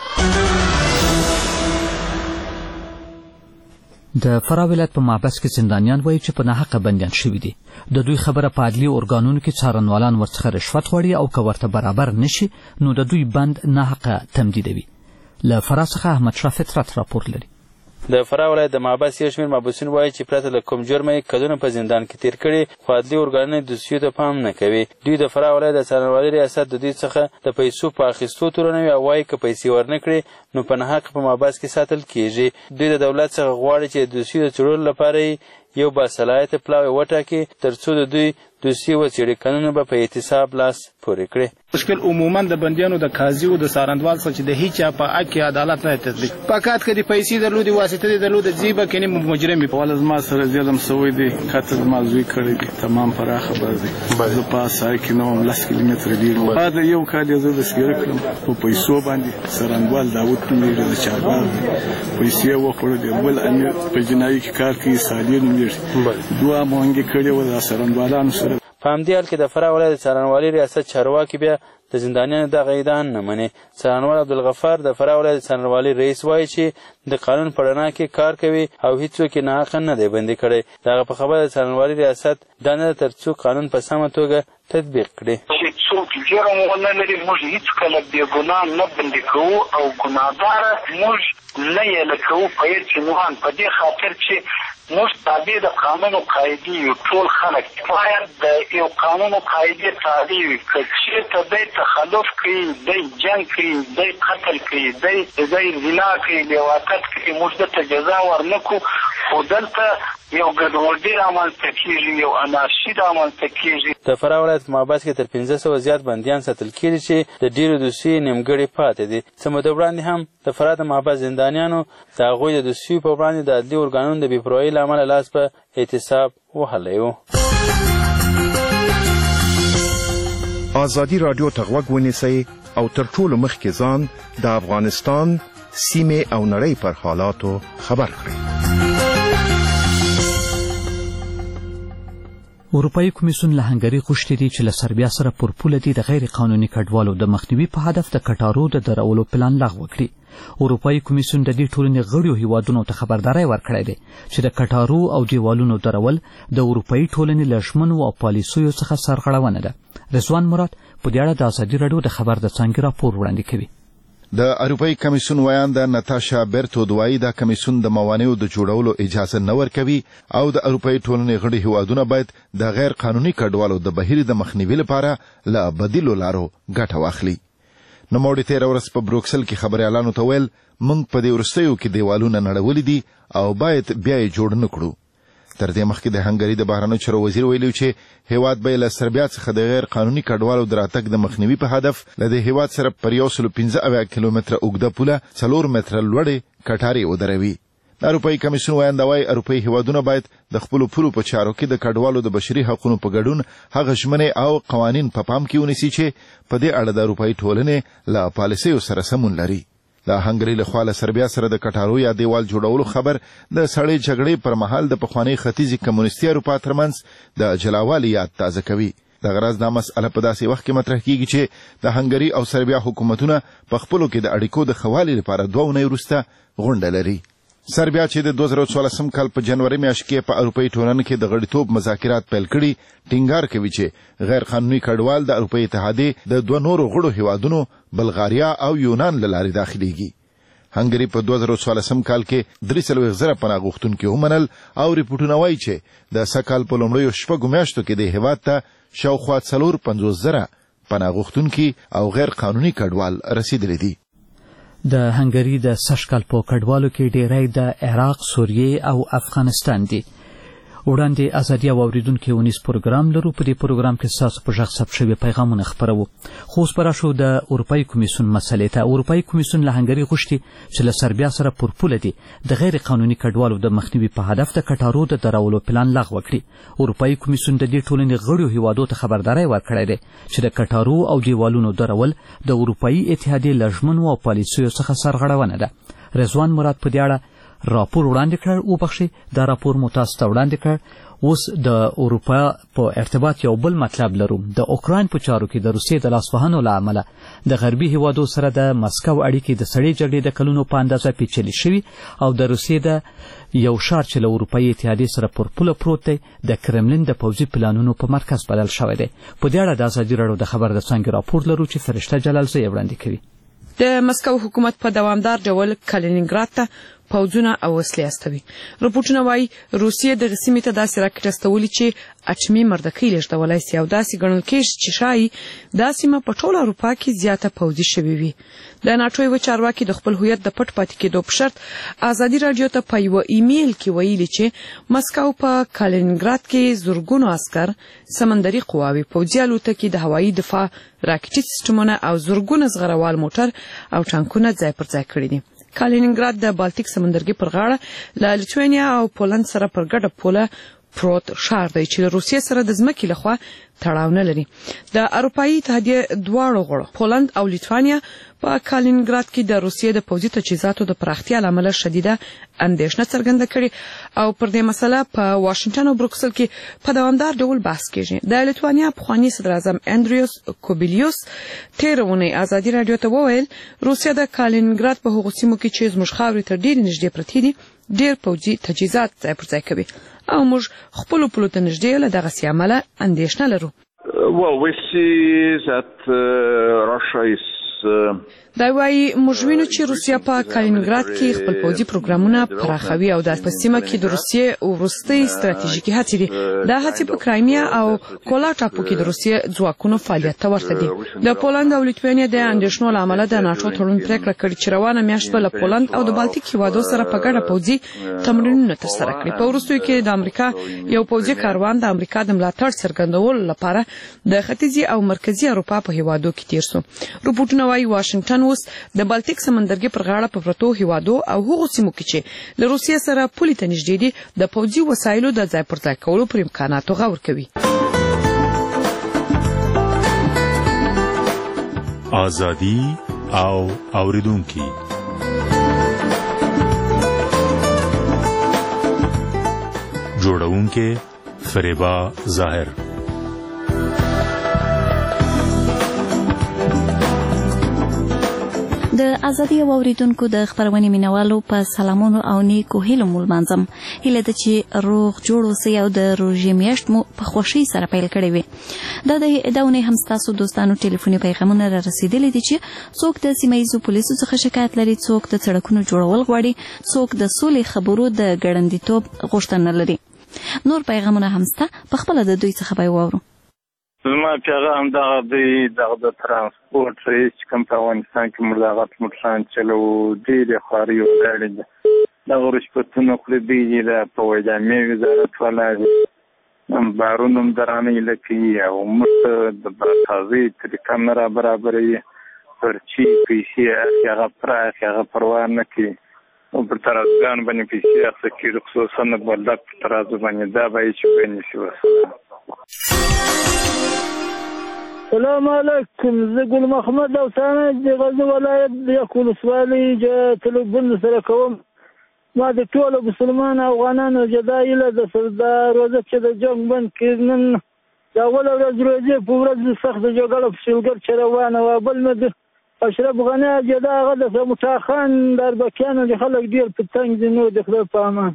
د فراه ولایت په محبس کې زندانیان وایي چې په ناحقه بندیان شوي دي. د دوی خبره په عدلي ارګانونو کې څارنوالان ورڅخه رشوت غواړي او که ورته برابر نشي نو د دوی بند ناحقه تمدیدوي. له فراه څخه احمدشاه فطرت راپور لري. د فراه ولایت د محبس یو شمېر محبوسین وایي چې پرته له کوم جرمه یې کلونه په زندان کې تیر کړي خو عدلي ارګانونه دوسیو ته پام نه کوي. دوی د فراه ولایت د څارنوالۍ ریاست د دوی څخه د پیسو په اخیستو تورنوي او وایي که پیسې ورنه کړي نو په ناحقه په محبس کې ساتل کیږي. دوی د دولت څخه غواړي چې د دوسیو د څېړلو لپاره یو باصلاحیته پلاوی وټاکي تر څو د دوی دوسیې وڅېړي. قانون به په احتساب لاس پورې کړي. مشکل عموما د بندیانو د قاضي او د څارندوال څخه چې د هیڅ چا په حق کې عدالت نه تطبیق فقط که د پیسې درلودې واسطه دې درلوده ځي به کنې مجرم وي. والا زما سره ظلم سوی دی خاطر زما زوی کړی دی تمام پراخ خبر دی. زه په سای کې نو لس کیلومتره دی بعد یو کال یې زه د سپیر کړم په پیسو باندې څارندوال داوود نومېږي د چارباغ پیسې وخوړې دی بل امیر په جنایي کې کار کوي سالي نومېږي دوه مونږ کړي و د څارندوالانو سره. په همدې حال کې د فراه ولایت د څارنوالۍ ریاست چارواکي بیا د زندانیانو دغه ادعا نه مني. څارنوال عبدالغفار د فراه ولایت د څارنوالۍ رئیس وایي چې د قانون په رڼا کې کار کوي او هیڅوک یې ناحقه نه دی بندي کړی. د هغه په خبره د څارنوالۍ ریاست دا نه ده تر څو قانون په سمه توګه تطبیق کړي. چې څوک جرم ونه لري موږ هیڅکله بېګناه نه بندي کوو او ګناهګاره موږ نه یې لکوو په هېڅ عنوان په دې خاطر چې موږ تابع د قانون او قاعدې یو. ټول خلک باید د یو قانون او قاعدې تابع وي. که چېرته دی تخلف کوي دی جنګ کوي دی قتل کوي دی دی زنا کوي لیواطت کوي موږ دته جزا ورنه کړو خو دلته یو ګډوډي رامنځته کېږي یو انارشي رامنځته کېږي. د فراه ولایت په محبس کې تر پنځه سوه زیات بندیان ساتل کېږي چې د ډېرو دوسیو نیمګړې پاتې دي. څه موده وړاندې هم د فراه د محبس زندانیانو د هغوی د دوسیو په وړاندې د عدلي ارګانونو د بېپروایۍ له امله لاس په احتساب وهلی و. ازادي راډیو ته غوږ ونیسئ او تر ټولو مخکې ځان د افغانستان سیمې او نړۍ پر حالاتو خبر کړئ. اروپایي کمیسیون له هنګري غوښتي دي چې له سربیا سره پر پوله دي د غیر قانوني کډوالو د مخنیوي په هدف د کټارو د درولو پلان لغوه کړي. اروپایي کمیسیون د دې ټولنې غړیو هیوادونو ته خبرداری ورکړی دی چې د کټارو او دیوالونو درول د اروپایي ټولنې له ژمنو او پالیسیو څخه سرغړونه ده. رضوان مراد په دې اړه د ازادي راډیو د خبر د څانګې راپور وړاندې کوي. د اروپایي کمیسیون ویانده ناتاشا بیرتو دوایي دا کمیسیون د موانعو د جوړولو اجازه نه ورکوي او د اروپایي ټولنې غړي هیوادونه باید د غیر قانوني کډوالو د بهیر د مخنیوي لپاره له بدیلو لارو ګټه واخلي. نوموړي تېره ورځ په بروکسل کې خبريالانو ته ویل موږ په دې وروستیو کې دیوالونه نړولي دي او باید بیا یې جوړ نه کړو. تر دې مخکې د هنګري د بهرنیو چارو وزیر ویلي چې هیواد به له سربیا څخه د غیر قانوني کډوالو د راتګ د مخنیوي په هدف له دې هیواد سره پر یو سل پنځه اویا کیلومتره اوږده پوله څلور متره لوړې کټارې ودروي. د اروپایي کمیسیون ویانده وایي اروپایي هیوادونه باید د خپلو پولو په چارو کې د کډوالو د بشري حقونو په ګډون هغه ژمنې او قوانین په پام کې ونیسي چې په دې اړه د اروپایي ټولنې له پالیسیو سره سمون لري. د هنګري لخوا له سربیا سره د کټارو یا دیوال جوړولو خبر د سړې جګړې پر مهال د پخواني ختیځي کمونیستي اروپا ترمنځ د جلاوالي یاد تازه کوي. د غرض دا مسأله په داسې وخت کې مطرح کیږي چې د هنګري او سربیا حکومتونه په خپلو کې د اړیکو د ښه والي لپاره دوه اونۍ وروسته غونډه لري. سربیا چې د دوه زره څوارلسم کال په جنوري میاشت کې په اروپایي ټولنه کې د غړیتوب مذاکرات پیل کړي، ټینګار کوي چې غیر قانوني کډوال د اروپایي اتحادیې د دوه نورو غړو هیوادونو بلغاریا او یونان له لارې داخليږي. هنګري په دوه زره څوارلسم کال کې درې څلوېښت زره پناه غوښتونکي ومنل او ریپورټونه وایي چې د سږ کال په لومړیو شپږو میاشتو کې د هیواد ته شاوخوا څلور پنځوس زره پناه غوښتونکي او غیر قانوني کډوال رسیدلي دي. د هنګري د سږ کال په کډوالو کې ډیری د عراق، سوریې او افغانستان دي. وړاندې ازادي او اوریدونکو ونیس پروګرام لرو. په دې پروګرام کې ستاسو په غږ ثبت شوي پیغامونه خپروو. خو اوس به راشو د اروپایي کمیسیون مسلې ته. اروپایي کمیسیون له هنګري غوښتي چې له سربیا سره پر پوله دي د غیر قانوني کډوالو د مخنیوي په هدف د کټارو د درولو پلان لغوه کړي. اروپایي کمیسیون د دې ټولنې غړو هیوادو ته خبرداری ورکړی دی چې د کټارو او دیوالونو درول د اروپایي اتحادیې له ژمنو او پالیسیو څخه سرغړونه ده. رضوان مراد په دې اړه راپور وړاندې کړ. وبخښئ، دا راپور مو تاسو ته وړاندې کړ. اوس د اروپا په ارتباط یو بل مطلب لرو. د اوکراین په چارو کې د روسیې د لاسوهنو له امله د غربي هیوادو سره د مسکو اړیکې د سړې جګړې د کلونو په اندازه پیچلې شوي او د روسیې د یو ښار چې له اروپایي اتحادیې سره پر پوله پروت دی د کرملین د پوځي پلانونو په مرکز بدل شوی دی. په دې اړه د ازادي راډیو د خبر د څانګې راپور لرو چې فرشته جلالزی یې وړاندې کوي. د مسکو حکومت په دوامدار ډول کالینینګراد ته پوځونه او وسلې استوي. رپورټونه وایي روسیې دغه سیمې ته داسې راکټ استولي چې اټمي مردکۍ لېږدولی سي او داسې ګڼل کېږي چې ښایي دا سیمه په ټوله اروپا کې زیاته پوځي شوې وي. د ناټو یوه چارواکي د خپل هویت د پټ پاتې کېدو په شرط ازادي راډیو ته په یوه ایمیل کې ویلي چې مسکو په کالینینګراد کې زرګونو عسکر، سمندري قواوې، پوځي الوتکې، د هوایي دفاع راکټي سیسټمونه او زرګونه زغروال موټر او ټانکونه ځای پر ځای کړي دي. کالینینګراد د بالتیک سمندرګي پر غاړه له لیتوانیا او پولند سره پر ګډه پوله پروت ښار دی چې له روسیې سره د ځمکې لخوا تړاو نه لري. د اروپایي اتحادیې دواړو غړو پولند او لیتوانیا په کالینینګراد کې د روسیې د پوځي تجهیزاتو د پراختیا له امله شدیده اندېښنه څرګنده کړې او پر دې مسله په واشنګټن او بروکسل کې په دوامدار ډول بحث کېږي. د لیتوانیا پخواني صدر اعظم اندریوس کوبیلیوس تېره اونۍ ازادي راډیو ته وویل روسیه د کالینینګراد په هغو سیمو کې چې زموږ خاورې ته ډېرې نږدې پرتې دي ډېر پوځي تجهیزات ځای پر ځای کوي او موږ خپلو پولو ته نږدې له دغسې امله اندېښنه لرو. Well, we see that uh, Russia is دا وایي موږ وینو چې روسیه په کالینینګراد کې خپل پوځي پروګرامونه پراخوي او د په سیمه کې د روسیې وروستۍ ستراتیژیکي هڅې دي. دا هڅې په کرایمیا او کولا ټاپو کې د روسیې ځواکونو فعالیت ته ورته دي. د پولند او لیتوانیا د اندېښنو له امله د ناټو تړون پریکړه کړې چې روانه میاشت به له پولند او د بالتیک هیوادو سره په ګډه پوځي تمرینونه ترسره کړي. په وروستیو کې د امریکا یو پوځي کاروان د امریکا د ملاتړ څرګندولو لپاره د ختیځي او مرکزي اروپا په هیوادو کې تیر سو. رپورټونه وایي واشنګټن اوس د بالتیک سمندرګي پر غاړه په پرتو هیوادو او هغو سیمو کې چې له روسیې سره پولې ته نږدې دي د پوځي وسایلو د ځای پر ځای کولو پر امکاناتو غور کوي. ازادي او اوریدونکي جوړونکي فریبا ظاهر. د ازادي او اوریدونکو د خبرونې مینوالو په سلامونو او نیکو هیلو مول منظم هیله ده چې روغ جوړ اوسئ او د روژې میاشت مو په خوښۍ سره پیل کړې وي. دا د داونې هم ستاسو دوستانو ټلیفوني پیغامونه را رسیدلي دي چې څوک د سیمه ییزو پولیسو څخه شکایت لري، څوک د سړکونو جوړول غواړي، څوک د سولې خبرو د ګړندیتوب غوښتنه لري. نور پیغامونه هم سته، په خپله د دوی څخه به واورو. زما پیغام دغه دی دغه د ترانسپورټ رئیس چې کوم په افغانستان کې موږ دغه موټران چلو ډېرې خوارۍ وکړې دي دغه رشوتونه خوري دی د په وجامې وزارت والا بارونه هم درانه لکوي او موږ د تازه طریقه نه را برابروي پرچې پیسې اخلي هغه پوره اخلي هغه پروا نه کوي او پر ترازګانو باندې پیسې اخیستل کېږي خصوصا د بولدک په ترازو باندې دا به یې چې ونیسي. وسلام. السلام علیکم. زه ګل محمد اوسانه د غزني ولایت د یک ولسوالۍ تلیفون سره کوم. ما د ټولو مسلمان افغانانو جدا هیله ده دا روزه چې د جنګ بند کړي نن د اوله ورځ روزې په ورځ سخته جګړه په شلګر چې روانه وه بل نه د اشرف غني جدا هغه د موټا خان د اربکیانو د خلک ډېر په تنګ دي نو د خدای په امان.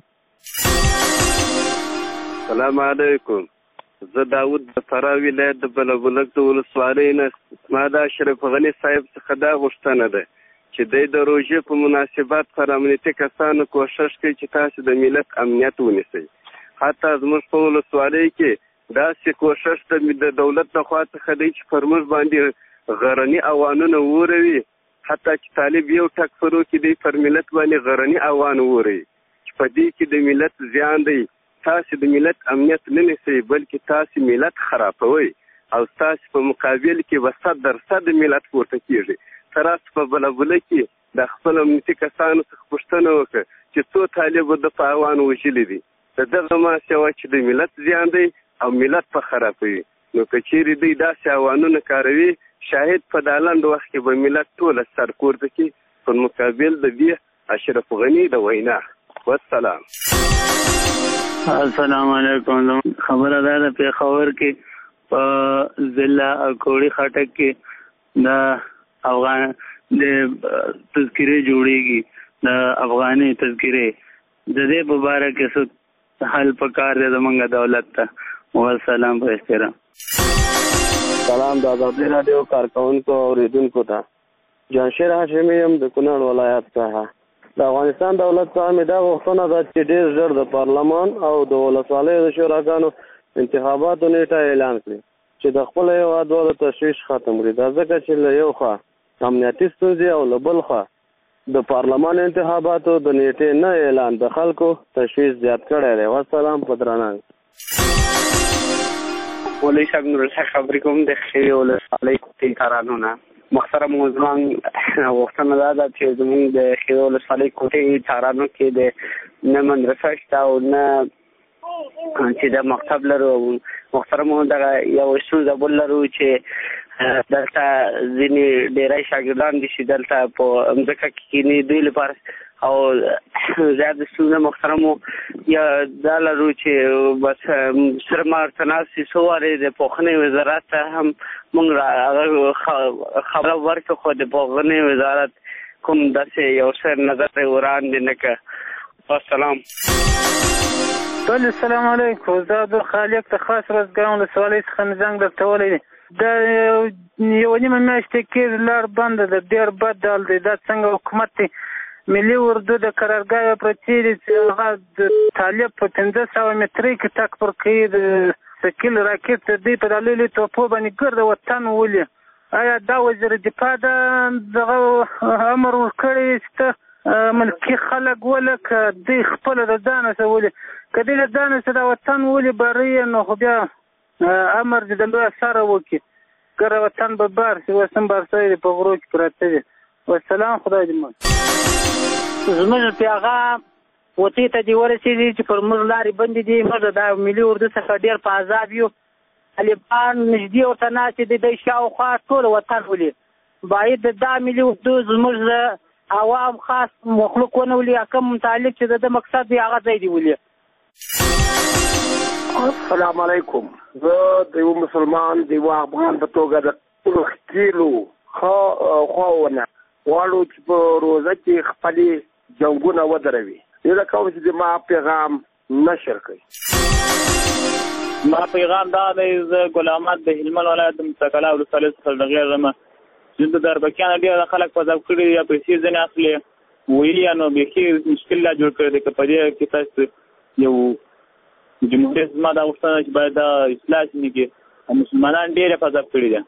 السلام علیکم. زه داود د فراه ولایت د بلبلک د ولسوالۍ نه ما د اشرف غني صاحب څخه دا غوښتنه ده چې دی د روژې په مناسبت پر امنیتي کسانو کوښښ کوي چې تاسو د ملت امنیت ونیسئ. حتی زموږ په ولسوالۍ کې داسې کوښښ د دولت لخوا څخه دی چې پر موږ باندې غرني اوانونه وروي حتی چې طالب یو ټک فرو کې دی پر ملت باندې غرني اوان وروي چې په دې کې د ملت زیان دی. تاسو د ملت امنیت نه نیسئ بلکې تاسو ملت خرابوئ او تاسو په مقابل کې به صد درصد ملت پورته کېږي. تاسو په بلبله کې د خپل امنیتي کسانو څخه پوښتنه وکړه چې څو طالبو د په اوان وژلي دي. د دغه ماسې وه چې د ملت زیان دی او ملت په خرابوي. نو که چیرې دوی داسې اوانونه کاروي شاهد په دا لنډ وخت کې به ملت ټوله سر پورته کړي په مقابل د دې اشرف غني د وینا. والسلام. السلام علیکم. خبره دا ده پېښور کې په ضلع کوړی خټک کې د افغان د تذکرې جوړیږي د افغاني تذکرې د دې په باره کې څه حل پکار دی زموږ دولت ته. والسلام په احترام. سلام د آزادي راډیو کارکونکو او اوریدونکو ته. جانشیر هاشمي یم د کونړ ولایت څخه. د افغانستان دولت څخه مې دا غوښتنه ده چې ډېر ژر د پارلمان او د ولسوالیو د شوراګانو انتخاباتو نیټه اعلان کړي چې د خپل هېوادوالو تشویش ختم کړي. دا ځکه چې له یو خوا امنیتي ستونزې او له بل خوا د پارلمان انتخاباتو د نیټې نه اعلان د خلکو تشویش زیات کړی دی. والسلام په درناوي. مولوي صاحب نورالله خبرې کوم د ښې ولسوالۍ کوټې کارانو نه. محترم زما غوښتنه دا ده چې زموږ د ښې ولسوالۍ کوټې کارانو کې د نه مدرسه شته او نه چې د مکتب لرو. محترم دغه یو ستونزه بل لرو چې دلته ځینې ډېری شاګردان دي چې دلته په مځکه کې کښېني دوی لپاره او زیات ستونزه محترمو یا دا لرو چې بس سره ما ورته ناست یو څو وارې د پوهنې وزارت ته هم موږ خبره ورکړو خو د پوهنې وزارت کوم داسې یو څه نظر وړاندې نه کړ. والسلام. السلام علیکم. زه د خالق د خاص رزګان ولسوالۍ څخه مې زنګ درته ولی دی. دا یوه نیمه میاشتې کېږي لار بنده ده. ډېر بد حال دی. دا څنګه حکومت دی ملي اردو د قرارګاه پرتې دي چې هغه د طالب په پنځه سوه مترۍ کې تک پر کوي د سکیل راکټ د دوی په دا لوی لوی توپو باندې ګرده وطن ولي. آیا دا وزیر دفاع ده دغه امر ورکړی چې ته ملکي خلک ولې که دوی خپله د ځانه څه ولي که دوی د ځانه څه دا وطن ولي بری نو خو بیا امر دې د لویه سره وکړي ګره وطن به بار شي. اوس هم بار شوی دی په غرو کې پراته دي. والسلام. خدای دې مل. زموږ پیغام وطې ته دې ورسېدي چې پر موږ لارې بندې دي. موږ د ملي اردو څخه ډېر په عذاب یو. طالبان نږدې ورته ناستې دي دی شاوخوا ټول وطن ولي. باید د دا ملي اردو زموږ د عوام خاص مخلوق ونه ولي کوم متعلق چې د ده مقصد دی هغه ځای دی ولي. السلام علیکم. زه د یو مسلمان د یو افغان په توګه د ټولو ښکېلو خواونه غواړو چې په روزه کې خپلې جنګونه ودروي. هیله کوم چې زما پیغام نشر کړي. ما پیغام دا دی زه ګل احمد د هلمند ولایت د مستقله ولسوالۍ څخه دغې یم. دلته د اربکیانو ډېر خلک په ذوق کړي یا پیسې ځینې اخلي ویلي نو بیخي مشکل لا جوړ کړی دی. که په دې کې تاسو یو جمهوریت زما دا غوښتنه چې باید دا اصلاح شي کې مسلمانان ډېر حفاظت کړي دي.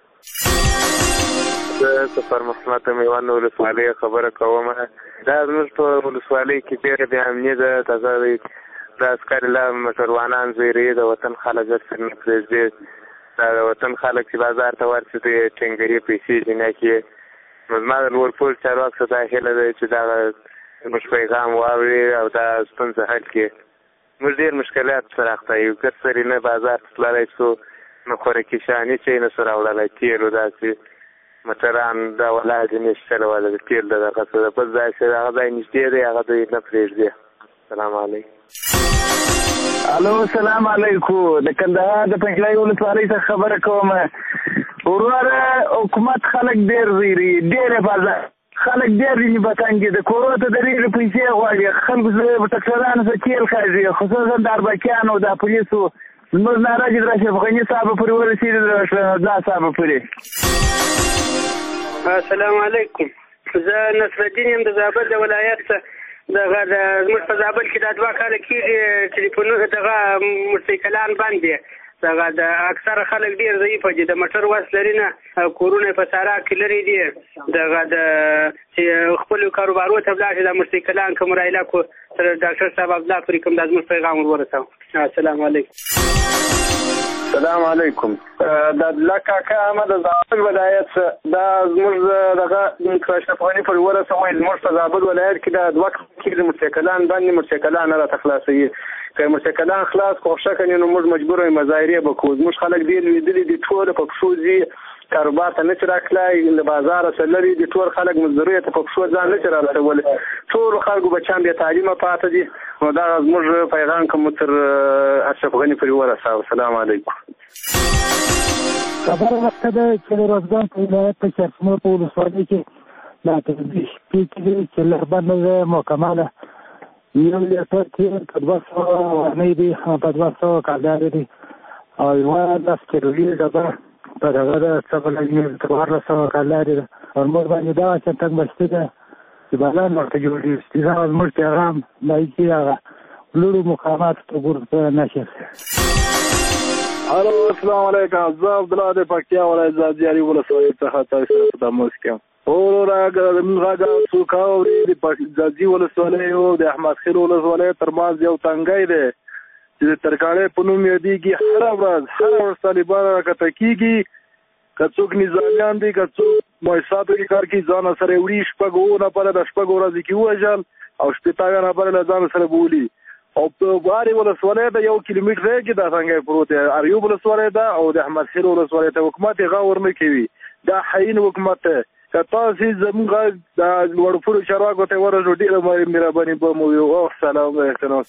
زه سفر محمد میوند ولسوالۍ خبره کوم. دا زموږ په ولسوالۍ کې ډېره بې امني ده. تازه د عسکر له موټروانان زیري د وطن خلک ورسره نه پرېږدي. دا د وطن خلک چې بازار ته ورسي د ټینګري پیسې جنیا کړي. نو زما د لوړپول چارواکو ته دا هیله ده چې دا زموږ پیغام واوري او دا ستونزه حل کړي. موږ ډېر مشکلات سره اخته یو. که سرې نه بازار ته تللی شو نو خوراکي شیانې چې یې نسو راوړلی. تیل و داسې موټران دا ولاړ دي نشته ولا د تیل د دغه څه د بل ځای چې هغه ځای نږدې دی هغه دوی نه پرېږدي. السلام علیکم. الو السلام علیکم. د کندهار د پنجلۍ ولسوالۍ څخه خبره کوم. وروره حکومت خلک ډېر زیري ډېر حفاظت خلک ډېر دي بتنګي د کورو ته درېږي پیسې غواړي. خلکو ټکسرانو څخه تیل خرڅوي خصوصا د اربکیانو د پولیسو زموږ ناراضي د اشرف غني صاحب پورې ورسېدل دا صاحب پورې. السلام علیکم. زه نصرالدین یم د زابل د ولایت څخه. دغه زموږ په زابل کې دا دوه کاله کېږي ټلیفونونه دغه موټرسایکلان بند دي. دغه د اکثره خلک ډېر ضعیفه دي. د موټر وس لري نه کورونه یې په صحرا کې لرې دي. دغه د چې خپلو کاروبارو ته ولاړ شي دا موټرسایکلان کوم رایله کو تر ډاکټر صاحب عبدالله پورې کوم دا زموږ پیغام ور ورسوه. السلام علیکم. السلام علیکم. د لکه کا احمد د زابل ولایت دا زموږ دغه اشرف غني پورې ورسوي. زموږ په زابل ولایت کې دا دوه کېږي موټرسایکلان باندې موټرسایکلان نه راته خلاصوي. که موټرسایکلان خلاص کو خوښه کوي نو موږ مجبور یو مظاهرې وکړو. زموږ خلک ډېر لیدلي دي ټول په پښو ځي کاروبار ته نه چې راکلی له بازاره څه لرې دي. ټول خلک مزدورۍ ته په پښو ځان نه چې رارسولی. ټولو خلکو بچیان بې تعلیمه پاته دي. نو دغه زموږ پیغام که مو تر اشرف غني پورې ورسوه. السلام علیکم. خبره وخته ده چې د روزګان په ولایت په چرسمو په ولسوالۍ کې دا تر دې شپې کې دي چې لربنده ده مکمله یو لیټر تېل په دوه سوه ورنۍ دي په دوه سوه کالدارې دي او یوه لس کیلوي ډبه په دغه ده څه بله څوارلس سوه کالدارې ده. او زموږ باندې دغه چټک مستي ده چې بلان ورته جوړېږي. دا زموږ پیغام دی چې هغه لوړو مقاماتو ته ګورو نشي. الو السلام علیکم. زه عبدالله د پکتیا ولایت زاجیاري ولسوالۍ څخه تاسو سره تماس کوم. وروره موږ هغه څوک اوري د زاجي ولسوالۍ او د احمد خیل ولسوالۍ ترمنځ یو تنګی دی چې د ترکاڼۍ په نوم یادېږي. هره ورځ هره ورځ طالبان راکته کېږي. که څوک نظامیان دي که څوک مؤسساتو کې کار کوي ځان سره وړي. شپږ اووه نفره د شپږو ورځې کې ووژل او شپېته نفره له ځان سره بولي. او په بارې ولسوالۍ ده یو کیلومتر دی کې دا څنګه پروت دی. اریوب ولسوالۍ ده او د احمد خیل ولسوالۍ ته حکومت یې غور نه کوي. دا حین حکومت دی. که تاسې زموږ د لوړپوړو چارواکو ته ورسو ډېره مهرباني به مو وي. او سلام احترام.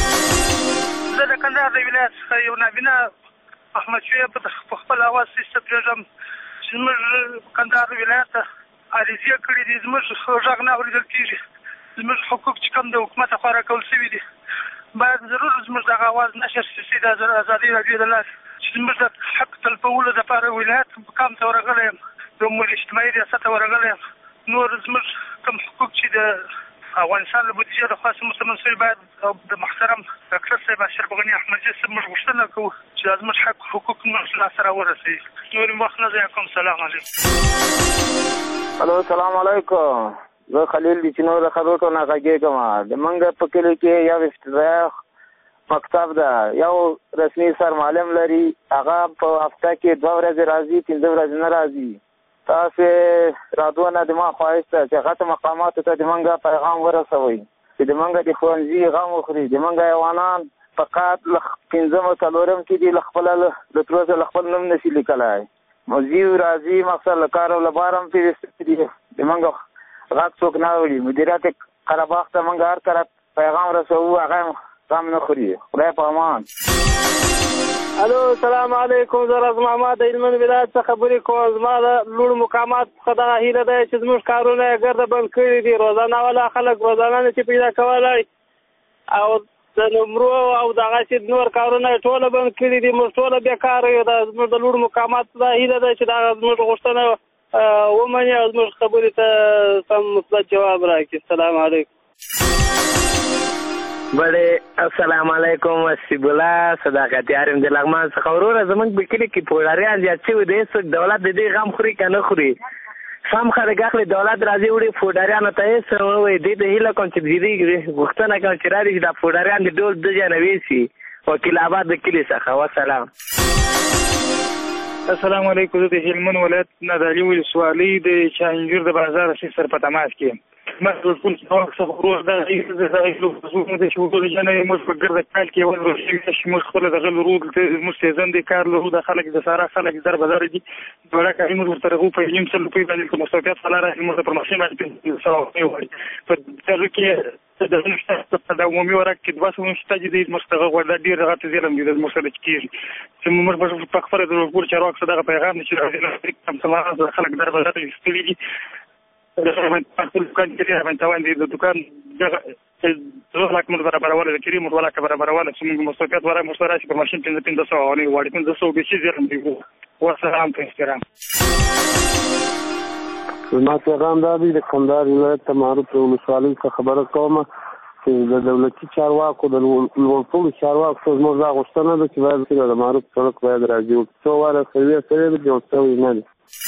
زه د کندهار د ولایت څخه یو نابینا احمدشاه په خپل اواز سیسته پرېږدم چې زموږ کندهار ولایت ته عریضې کړي دي. زموږ غږ نه اورېدل کېږي. زموږ حقوق چې کوم د حکومت لخوا راکول شوي دي باید ضرور زموږ دغه اواز نشر شي د ازادۍ راډیو د لارې چې زموږ د حق تلفولو دپاره ولایت مقام ته ورغلی یم. یو مول اجتماعي ریاست ته ورغلی یم. نور زموږ کوم حقوق چې د افغانستان له بودیجې لخوا مستمن شوي باید د محترم ډاکټر صاحب اشرف غني احمدزي صاحب موږ غوښتنه کوو چې دا زموږ حق حقوق موږ لاسته راورسوي. نور مې وخت نه ضایع کوم. سلام علیکم. الو السلام علیکم. زه خلیل د چینو د خبرو نه غږېږم. د منګه په کلي کې یو افتتاح مکتب ده. یو رسمي سرمعلم لري. هغه په هفته کې دوه ورځې راځي پنځه ورځې نه راځي. تاسې رادونه د ما خواهش ده چې هغه مقاماتو ته د منګه پیغام ورسوئ چې د منګه د ښوونځي غم وخوري. د منګه حیوانان فقط له پنځم څلورم کې دي له خپله د تروسه له خپل نوم نشي لیکلی. مزي راځي مقصد له کار او له بار هم پیوستې دي. د منګه غږ څوک نه اوري. مدیریت قرهباغ ته موږ هر کله پیغام رسوو هغه غم نه خوري. خدای په امان. الو السلام علیکم. زه راز محمد د هلمند ولایت څخه خبرې کوم. زما د لوړو مقامات څخه دغه هیله ده چې زموږ کارونه یې ګرده بند کړي دي. روزانه والا خلک روزانه نشي پیدا کولی او د نمرو او دغسې نور کارونه یې ټوله بند کړي دي. موږ ټوله بېکاره یو. دا زموږ د لوړو مقاماتو دا هیله ده چې دا زموږ غوښتنه ومني او زموږ خبرې ته سم مثبت جواب راکړي. السلام علیکم. بړې السلام علیکم حسیب الله صداقت یارم د لغمان څخه وروره زمونږ په کلي کې پوډاریان زیات شوي دی هېڅوک دولت د دې غم خوري که نه خوري سم خلک اخلي دولت راځي وړي پوډاریانو ته هېڅ نه وایي دې ته هیله کوم چې دې غوښتنه کوم چې رالي چې دا پوډاریان د ډول د ځای نه ویسي وکیل آباد د کلي څخه وسلام. السلام علیکم. زه د هلمند ولایت نادعلي ولسوالۍ د چانجور د بازار رسید سره په تماس کې یم. ما ټول ټول څه روز دا زموږ د شوګو جنې موږ په ګرځه کال کې ول روشي چې موږ خپل د غل رود موږ سیزن دي کار له د خلک د سارا خلک در بازار دي ډوړه کوي موږ تر غو په نیم سل په باندې کوم مستویات فلاره موږ په ماشين باندې سره وي په تر کې د نشته په د عمومي ورک کې دوه سو نشته چې مستغه وردا ډیر غته زیرم دي د مسله کېږي چې موږ په خبره د ورپور چارواک سره دغه پیغام چې راځي کوم سماره خلک در بازار کې ستړي دي د دکان کې راځي توان دي د دکان زه لاک مر برابرواله د کریم ولا کا برابرواله چې موږ مستویات ورای مشترک په ماشين کې پنځه سو او نه وړي پنځه سو به شي زیرم دي والسلام په احترام. ما پیغام دا دی د کندهار ولایت ته معروف ولسوالۍ څخه خبره کوم چې د دولتي چارواکو د لوړپوړو چارواکو زموږ دا غوښتنه ده چې باید د معروف سړک باید راځي څو واره سروې سره د جوړ شوی نه دی.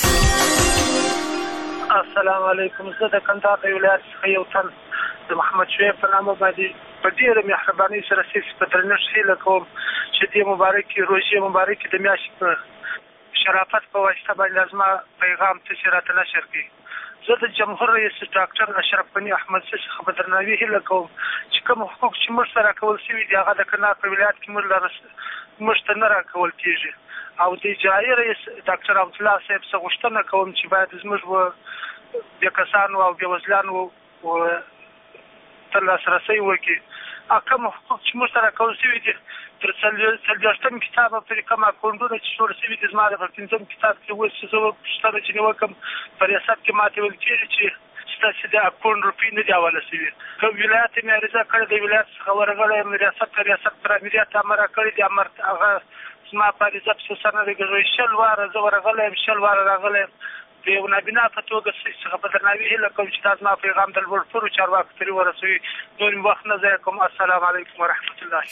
السلام علیکم. زه د کندهار ولایت څخه یو تن د محمد شعیب په نامه باندې په ډېره مهربانۍ سره سیس په درنښت هیله کوم چې دې مبارکې روژې مبارکې د میاشتې په شرافت په واسطه باندې زما پیغام ته راته نشر کړي. زه د جمهور رئیس ډاکټر اشرف غني احمد څخه په درناوي هیله کوم چې کوم حقوق چې موږ سره راکول شوي دي هغه د کندهار په ولایت کې موږ لره موږ ته نه راکول کېږي او د اجرایي رئیس ډاکټر عبدالله صاحب څخه غوښتنه کوم چې باید زموږ بې کسانو او بې وزلانو ته لاسرسی وکړي کوم حقوق چې موږ سره راکول شوي دي تر څلوېښتم کتاب پورې کوم اکاونټونه چې جوړ شوي دي زما د په پنځم کتاب کې اوس چې زه پوښتنه چې نه وکړم په ریاست کې ماته ویل کېږي چې ستاسې د اکاونټ روپۍ نه دي حواله شوي کوم ولایت یې مې عریضه کړې د ولایت څخه ورغلی یم ریاست ته ریاست پر امریت امر کړی دی امر هغه زما په عریضه پسې سر نه دی ګرځوی شل واره زه ورغلی یم شل واره راغلی یم د یو نابینا په توګه څخه په درناوي هیله کوم چې دا زما پیغام د لوړپوړو چارواکو پورې ورسوي. نور مې وخت نه ضایع کوم. السلام علیکم ورحمت الله.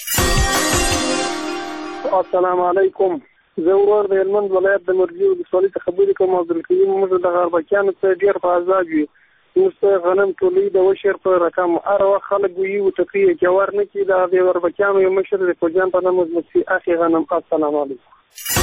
السلام علیکم. زه ورور د هلمند ولایت د مرجي ولسوالۍ څخه خبرې کوم. عبدالکریم موږ د غربکیانو څخه ډېر په عذاب یو. موږ ته غنم ټولۍ د وشر په رقم هر وخت خلک وایي وټقي جوار نه کړي د هغې غربکیانو یو مشر د فوجیان په نامه مفتي اخي غنم. السلام علیکم.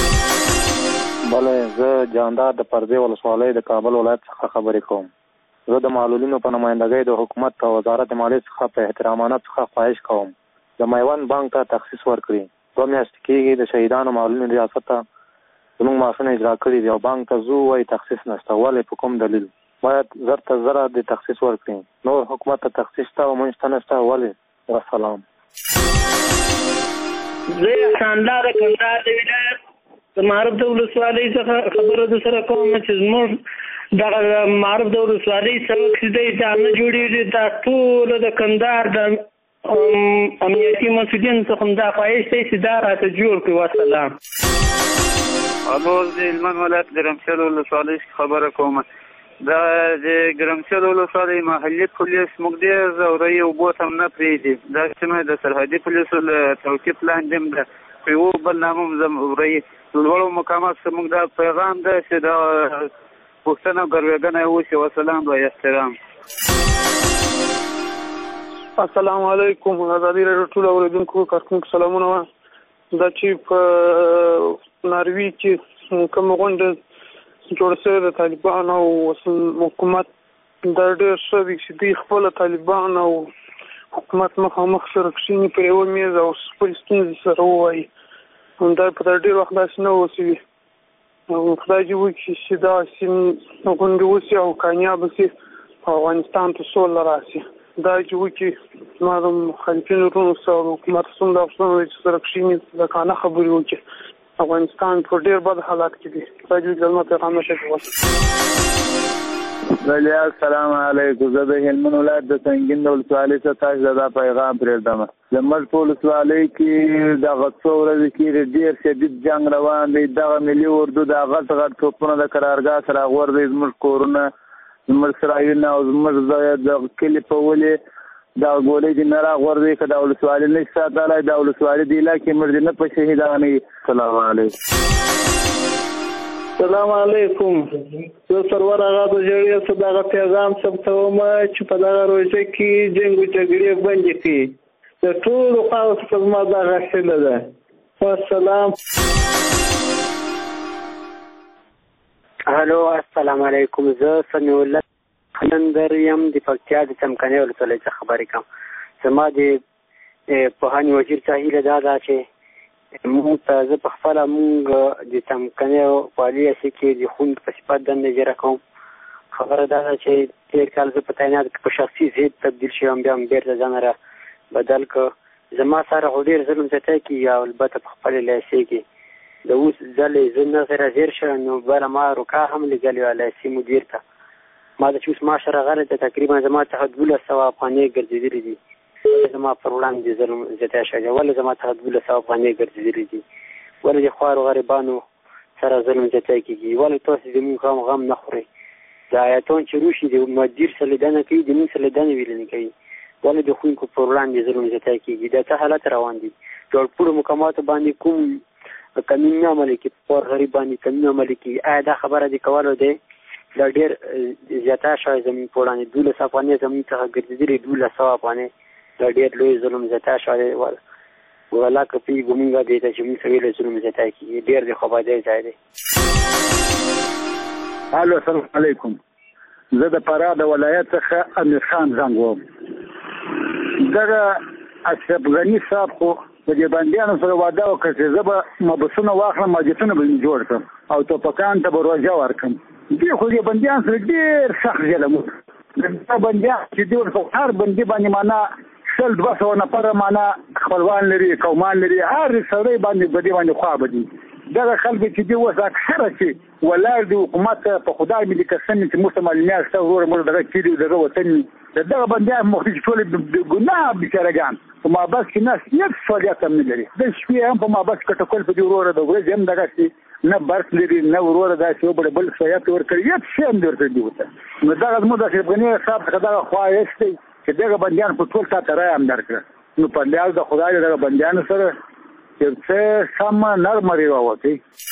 بله زه جاندار د پردې ولسوالۍ د کابل ولایت څخه خبرې کوم. زه د معلولینو په نمایندګۍ د حکومت او وزارت مالیې څخه په احترامانه څخه خواهش کوم د میوند بانک ته تخصیص ورکړي. دوه میاشتې کېږي د شهیدانو معلولینو ریاست ته زموږ معاشونه اجرا کړي دي او بانک ته ځو وایي تخصیص نشته. ولې په کوم دلیل؟ باید زر ته زره د تخصیص ورکړي. نور حکومت ته تخصیص شته او موږ ته نشته. ولې؟ والسلام. زه احساندار کندهار د ولایت د معروف د ولسوالۍ څخه خبره در سره کوم چې زموږ دغه معروف د ولسوالۍ سړک چې دی دا نه جوړېږي. دا ټوله د کندهار د امنیتي مسؤلینو څخه هم دا خواهش دی چې دا راته جوړ کړي. وسلام. الو د هلمند ولایت ګرمسیل ولسوالۍ څخه خبره کوم. دا د ګرمسیل ولسوالۍ محلي پولیس موږ ډېر ځوروي اوبو ته هم نه پرېږدي. دا سیمه د سرحدي پولیسو له توقیف لاندې هم ده. په یو بل نامه هم ځوروي. لوړو مقامات څخه موږ دا پیغام ده چې دا پوښتنه او ګروېږنه وشي. وسلام و احترام. السلام علیکم. ازادي راډیو ټولو اورېدونکو کارکونکو سلامونه وه. دا چې په ناروي کې کومه غونډه جوړه شوې د طالبانو او حکومت دا ډېر ښه دی چې دوی خپله طالبان او حکومت مخامخ سره کښېني پر یوه میز او خپلې ستونزې سره ووایي. دا په ډېر وخت داسې نه وسوي او خدای دې وکړي چې داسې غونډې وشي او کامیابه شي په افغانستان ته سوله راشي. دا چې وکړي زما د مخالفینو وروڼو سره او حکومت څومره افسران چې سره کښېني د کانه خبرې وکړي. افغانستان په ډېر بد حالات کې دی. خدای دې وکړي زما پیغام نشي. بله السلام علیکم. زه د هلمند ولایت د سنګین د ولسوالۍ څخه تاسو ته دا پیغام پرېږدم. زموږ په ولسوالۍ کې دغه څو ورځې کې ډېر شدید جنګ روان دی. دغه ملي اردو د غټ غټ توپونه د قرارګاه سره راغورځي زموږ کورونه زموږ سرایونه او زموږ د کلي په ولې دا ګولۍ دې نه راغورځوي که دا ولسوالي نه شي ساتلی دا ولسوالي دې علاقې مړ دې نه په شهیدانوي. السلام علیکم. السلام علیکم. زه سرور هغه د جړې څه دغه پیغام ثبتوم چې په دغه روژه کې جنګ و جګړې بندې کړي. د ټولو خواو څخه زما دغه هیله ده. والسلام. هلو السلام علیکم. زه سمیع الله قلندر یم د پکتیا د څمکنیو ولسوالۍ څخه خبرې کوم. زما د پوهنې وزیر ته هیله دا ده چې مونږ ته زه په خپله مونږ د څمکنیو والي اسې کې د ښوونکي په صفت دنده اجاره کوم. خبره دا ده چې تېر کال زه په تعینات کې په شخصي ضد تبدیل شوم بیا هم بېرته ځان را بدل کړ. زما سره خو ډېر ظلم زیاتی کېږي او البته په خپلې لیسې کې د اوس ځلې زه نه سره زیر شوم نو بله ما روکا هم لېږلې وه لیسې مدیر ته. ما ته چې اوس معاش راغلی ته تقریبا زما څخه دولس سوه افغانۍ ګرځېدلې دي. ولې زما پر وړاندې ظلم زیاتی شوی دی؟ ولې زما څخه دولس سوه افغانۍ ګرځېدلې دي؟ ولې د خوارو غریبانو سره ظلم زیاتی کېږي؟ ولې تاسو زموږ غم غم نه خورئ؟ د ایتون چې روشي د مدیر سره لیدنه کوي د موږ سره لیدنه ویلې نه کوي. ولې د ښوونکو پر وړاندې ظلم زیاتی کېږي؟ دا څه حالت روان دي؟ جوړپوړو مقاماتو باندې کوم قانون نه عملي کړي، پر غریب باندې قانون عملي کړي. آیا دا خبره د کولو دی؟ دا ډېر زیاته شوی زموږ په وړاندې. دولس افغانۍ زموږ څخه ګرځېدلې دولس سوه افغانۍ. دا ډېر لوی ظلم زیاته شوی دی. والله که پوهېږو مونږ دې ته چې مونږ سره ویلې ظلم زیاتی کېږي. ډېر د خوابدۍ ځای دی. الو السلام علیکم. زه د فراه د ولایت څخه امیر خان زنګ وم. دغه اشرف غني صاحب خو د دې بندیانو سره وعده وکړه چې زه به مبسونه واخلم ماجتونه به مې جوړ کړم او توپکان ته به روژه ورکړم. دوی خو دې بندیان سره ډېر سخت ظلم وکړ. دا بندیان چې دوی ورته هر بندي باندې معنا شل دوه سوه نفره معنا خپلوان لري قومان لري هر سړی باندې په دې باندې خوا به دي. دغه خلک چې دوی اوس اکثره چې ولاړ دي حکومت په خدای مې دې قسم چې موږ ته معلومات شته وروره موږ دغه کلي دغه وطن وي د دغه بندیان مخکې چې ټول ګناه بیچارهګان په مابس کې نه هېڅ فعالیت هم نه لري. د شپې هم په مابس کټکل په دې وروره د ورځې هم دغسې نه برس لري نه وروره داسې وبړه بل سیات ورکړي هېڅ شی هم دې ورته دي ورته. نو دغه زموږ د اشرف غني صاحب څخه دغه خواهش دی چې دغه بندیان په ټول تا ته رایه هم درکړه. نو په لیاز د خدای دغه بندیانو سره یو څه سمه نرمه رویه وکړي.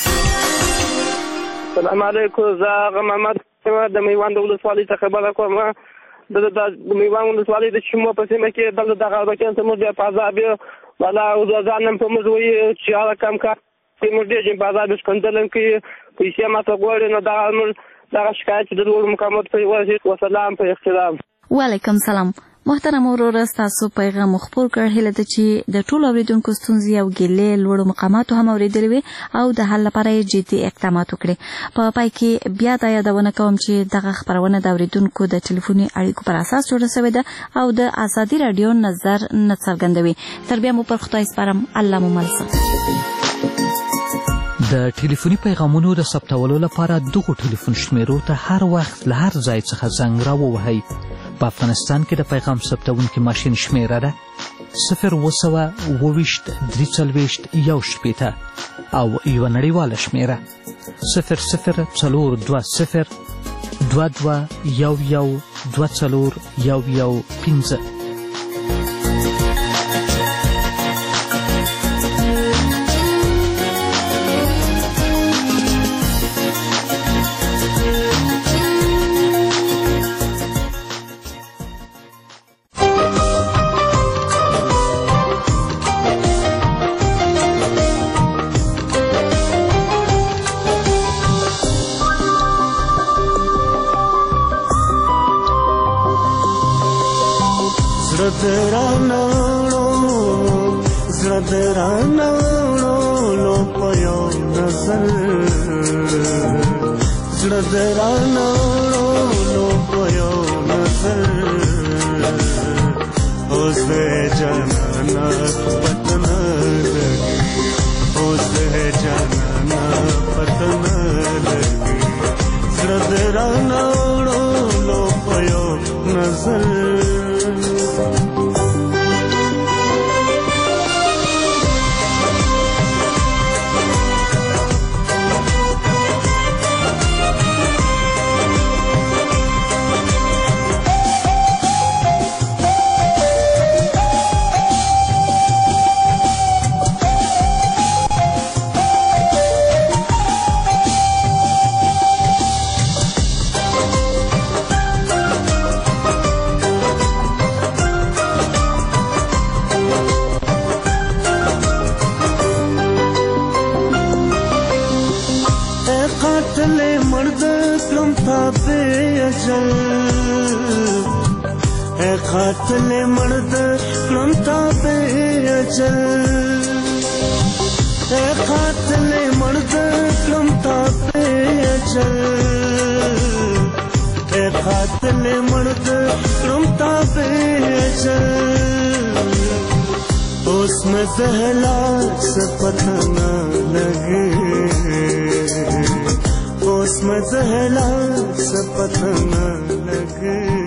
السلام علیکم. زه هغه محمد د میوند ولسوالۍ څخه خبره کوم. د میوند ولسوالۍ د چمو په سیمه کې دلته دغه اربکیان ته موږ په عذاب یو والا او ځان هم په موږ وایي چې هغه کم کار چې موږ ډېر په عذاب شکنځل کوي پیسې ماته غواړي. نو دغه موږ دغه شکایت د لوړو مقاماتو ته ورسېد. وسلام په احترام. وعلیکم سلام. محترم ورور تاسو پیغام خپور کړ. هیله ده چې د ټولو اوریدونکو ستونزې او ګیلې لوړو مقاماتو هم اوریدلې وي او د حل لپاره یې جدي اقدامات وکړي. په پای کې بیا دا یادونه کوم چې دغه خبرونه د اوریدونکو د ټلیفوني اړیکو پر اساس جوړه شوې ده او د ازادي رادیو نظر نه څرګندوي. تر بیا مو پر خدای سپارم. الله مو مل شه. د ټلیفوني پیغامونو د ثبتولو لپاره دغه ټلیفون شمیرو ته هر وخت له هر ځای څخه زنګ راووهئ. په افغانستان کې د پیغام ثبتونکي ماشین شمیره ده صفر اووه سوه اووه ویشت درې څلوېښت یو شپېته او یوه نړیواله شمیره صفر صفر څلور دوه صفر دوه دوه یو یو دوه څلور یو یو پنځه. अजल ए कातिल मर्द क्रमता पे अजल ए कातिल मर्द क्रमता पे अजल ए कातिल मर्द क्रमता पे अजल उसमें दहला से पता न लगे उसमें दहला से पता न लगे।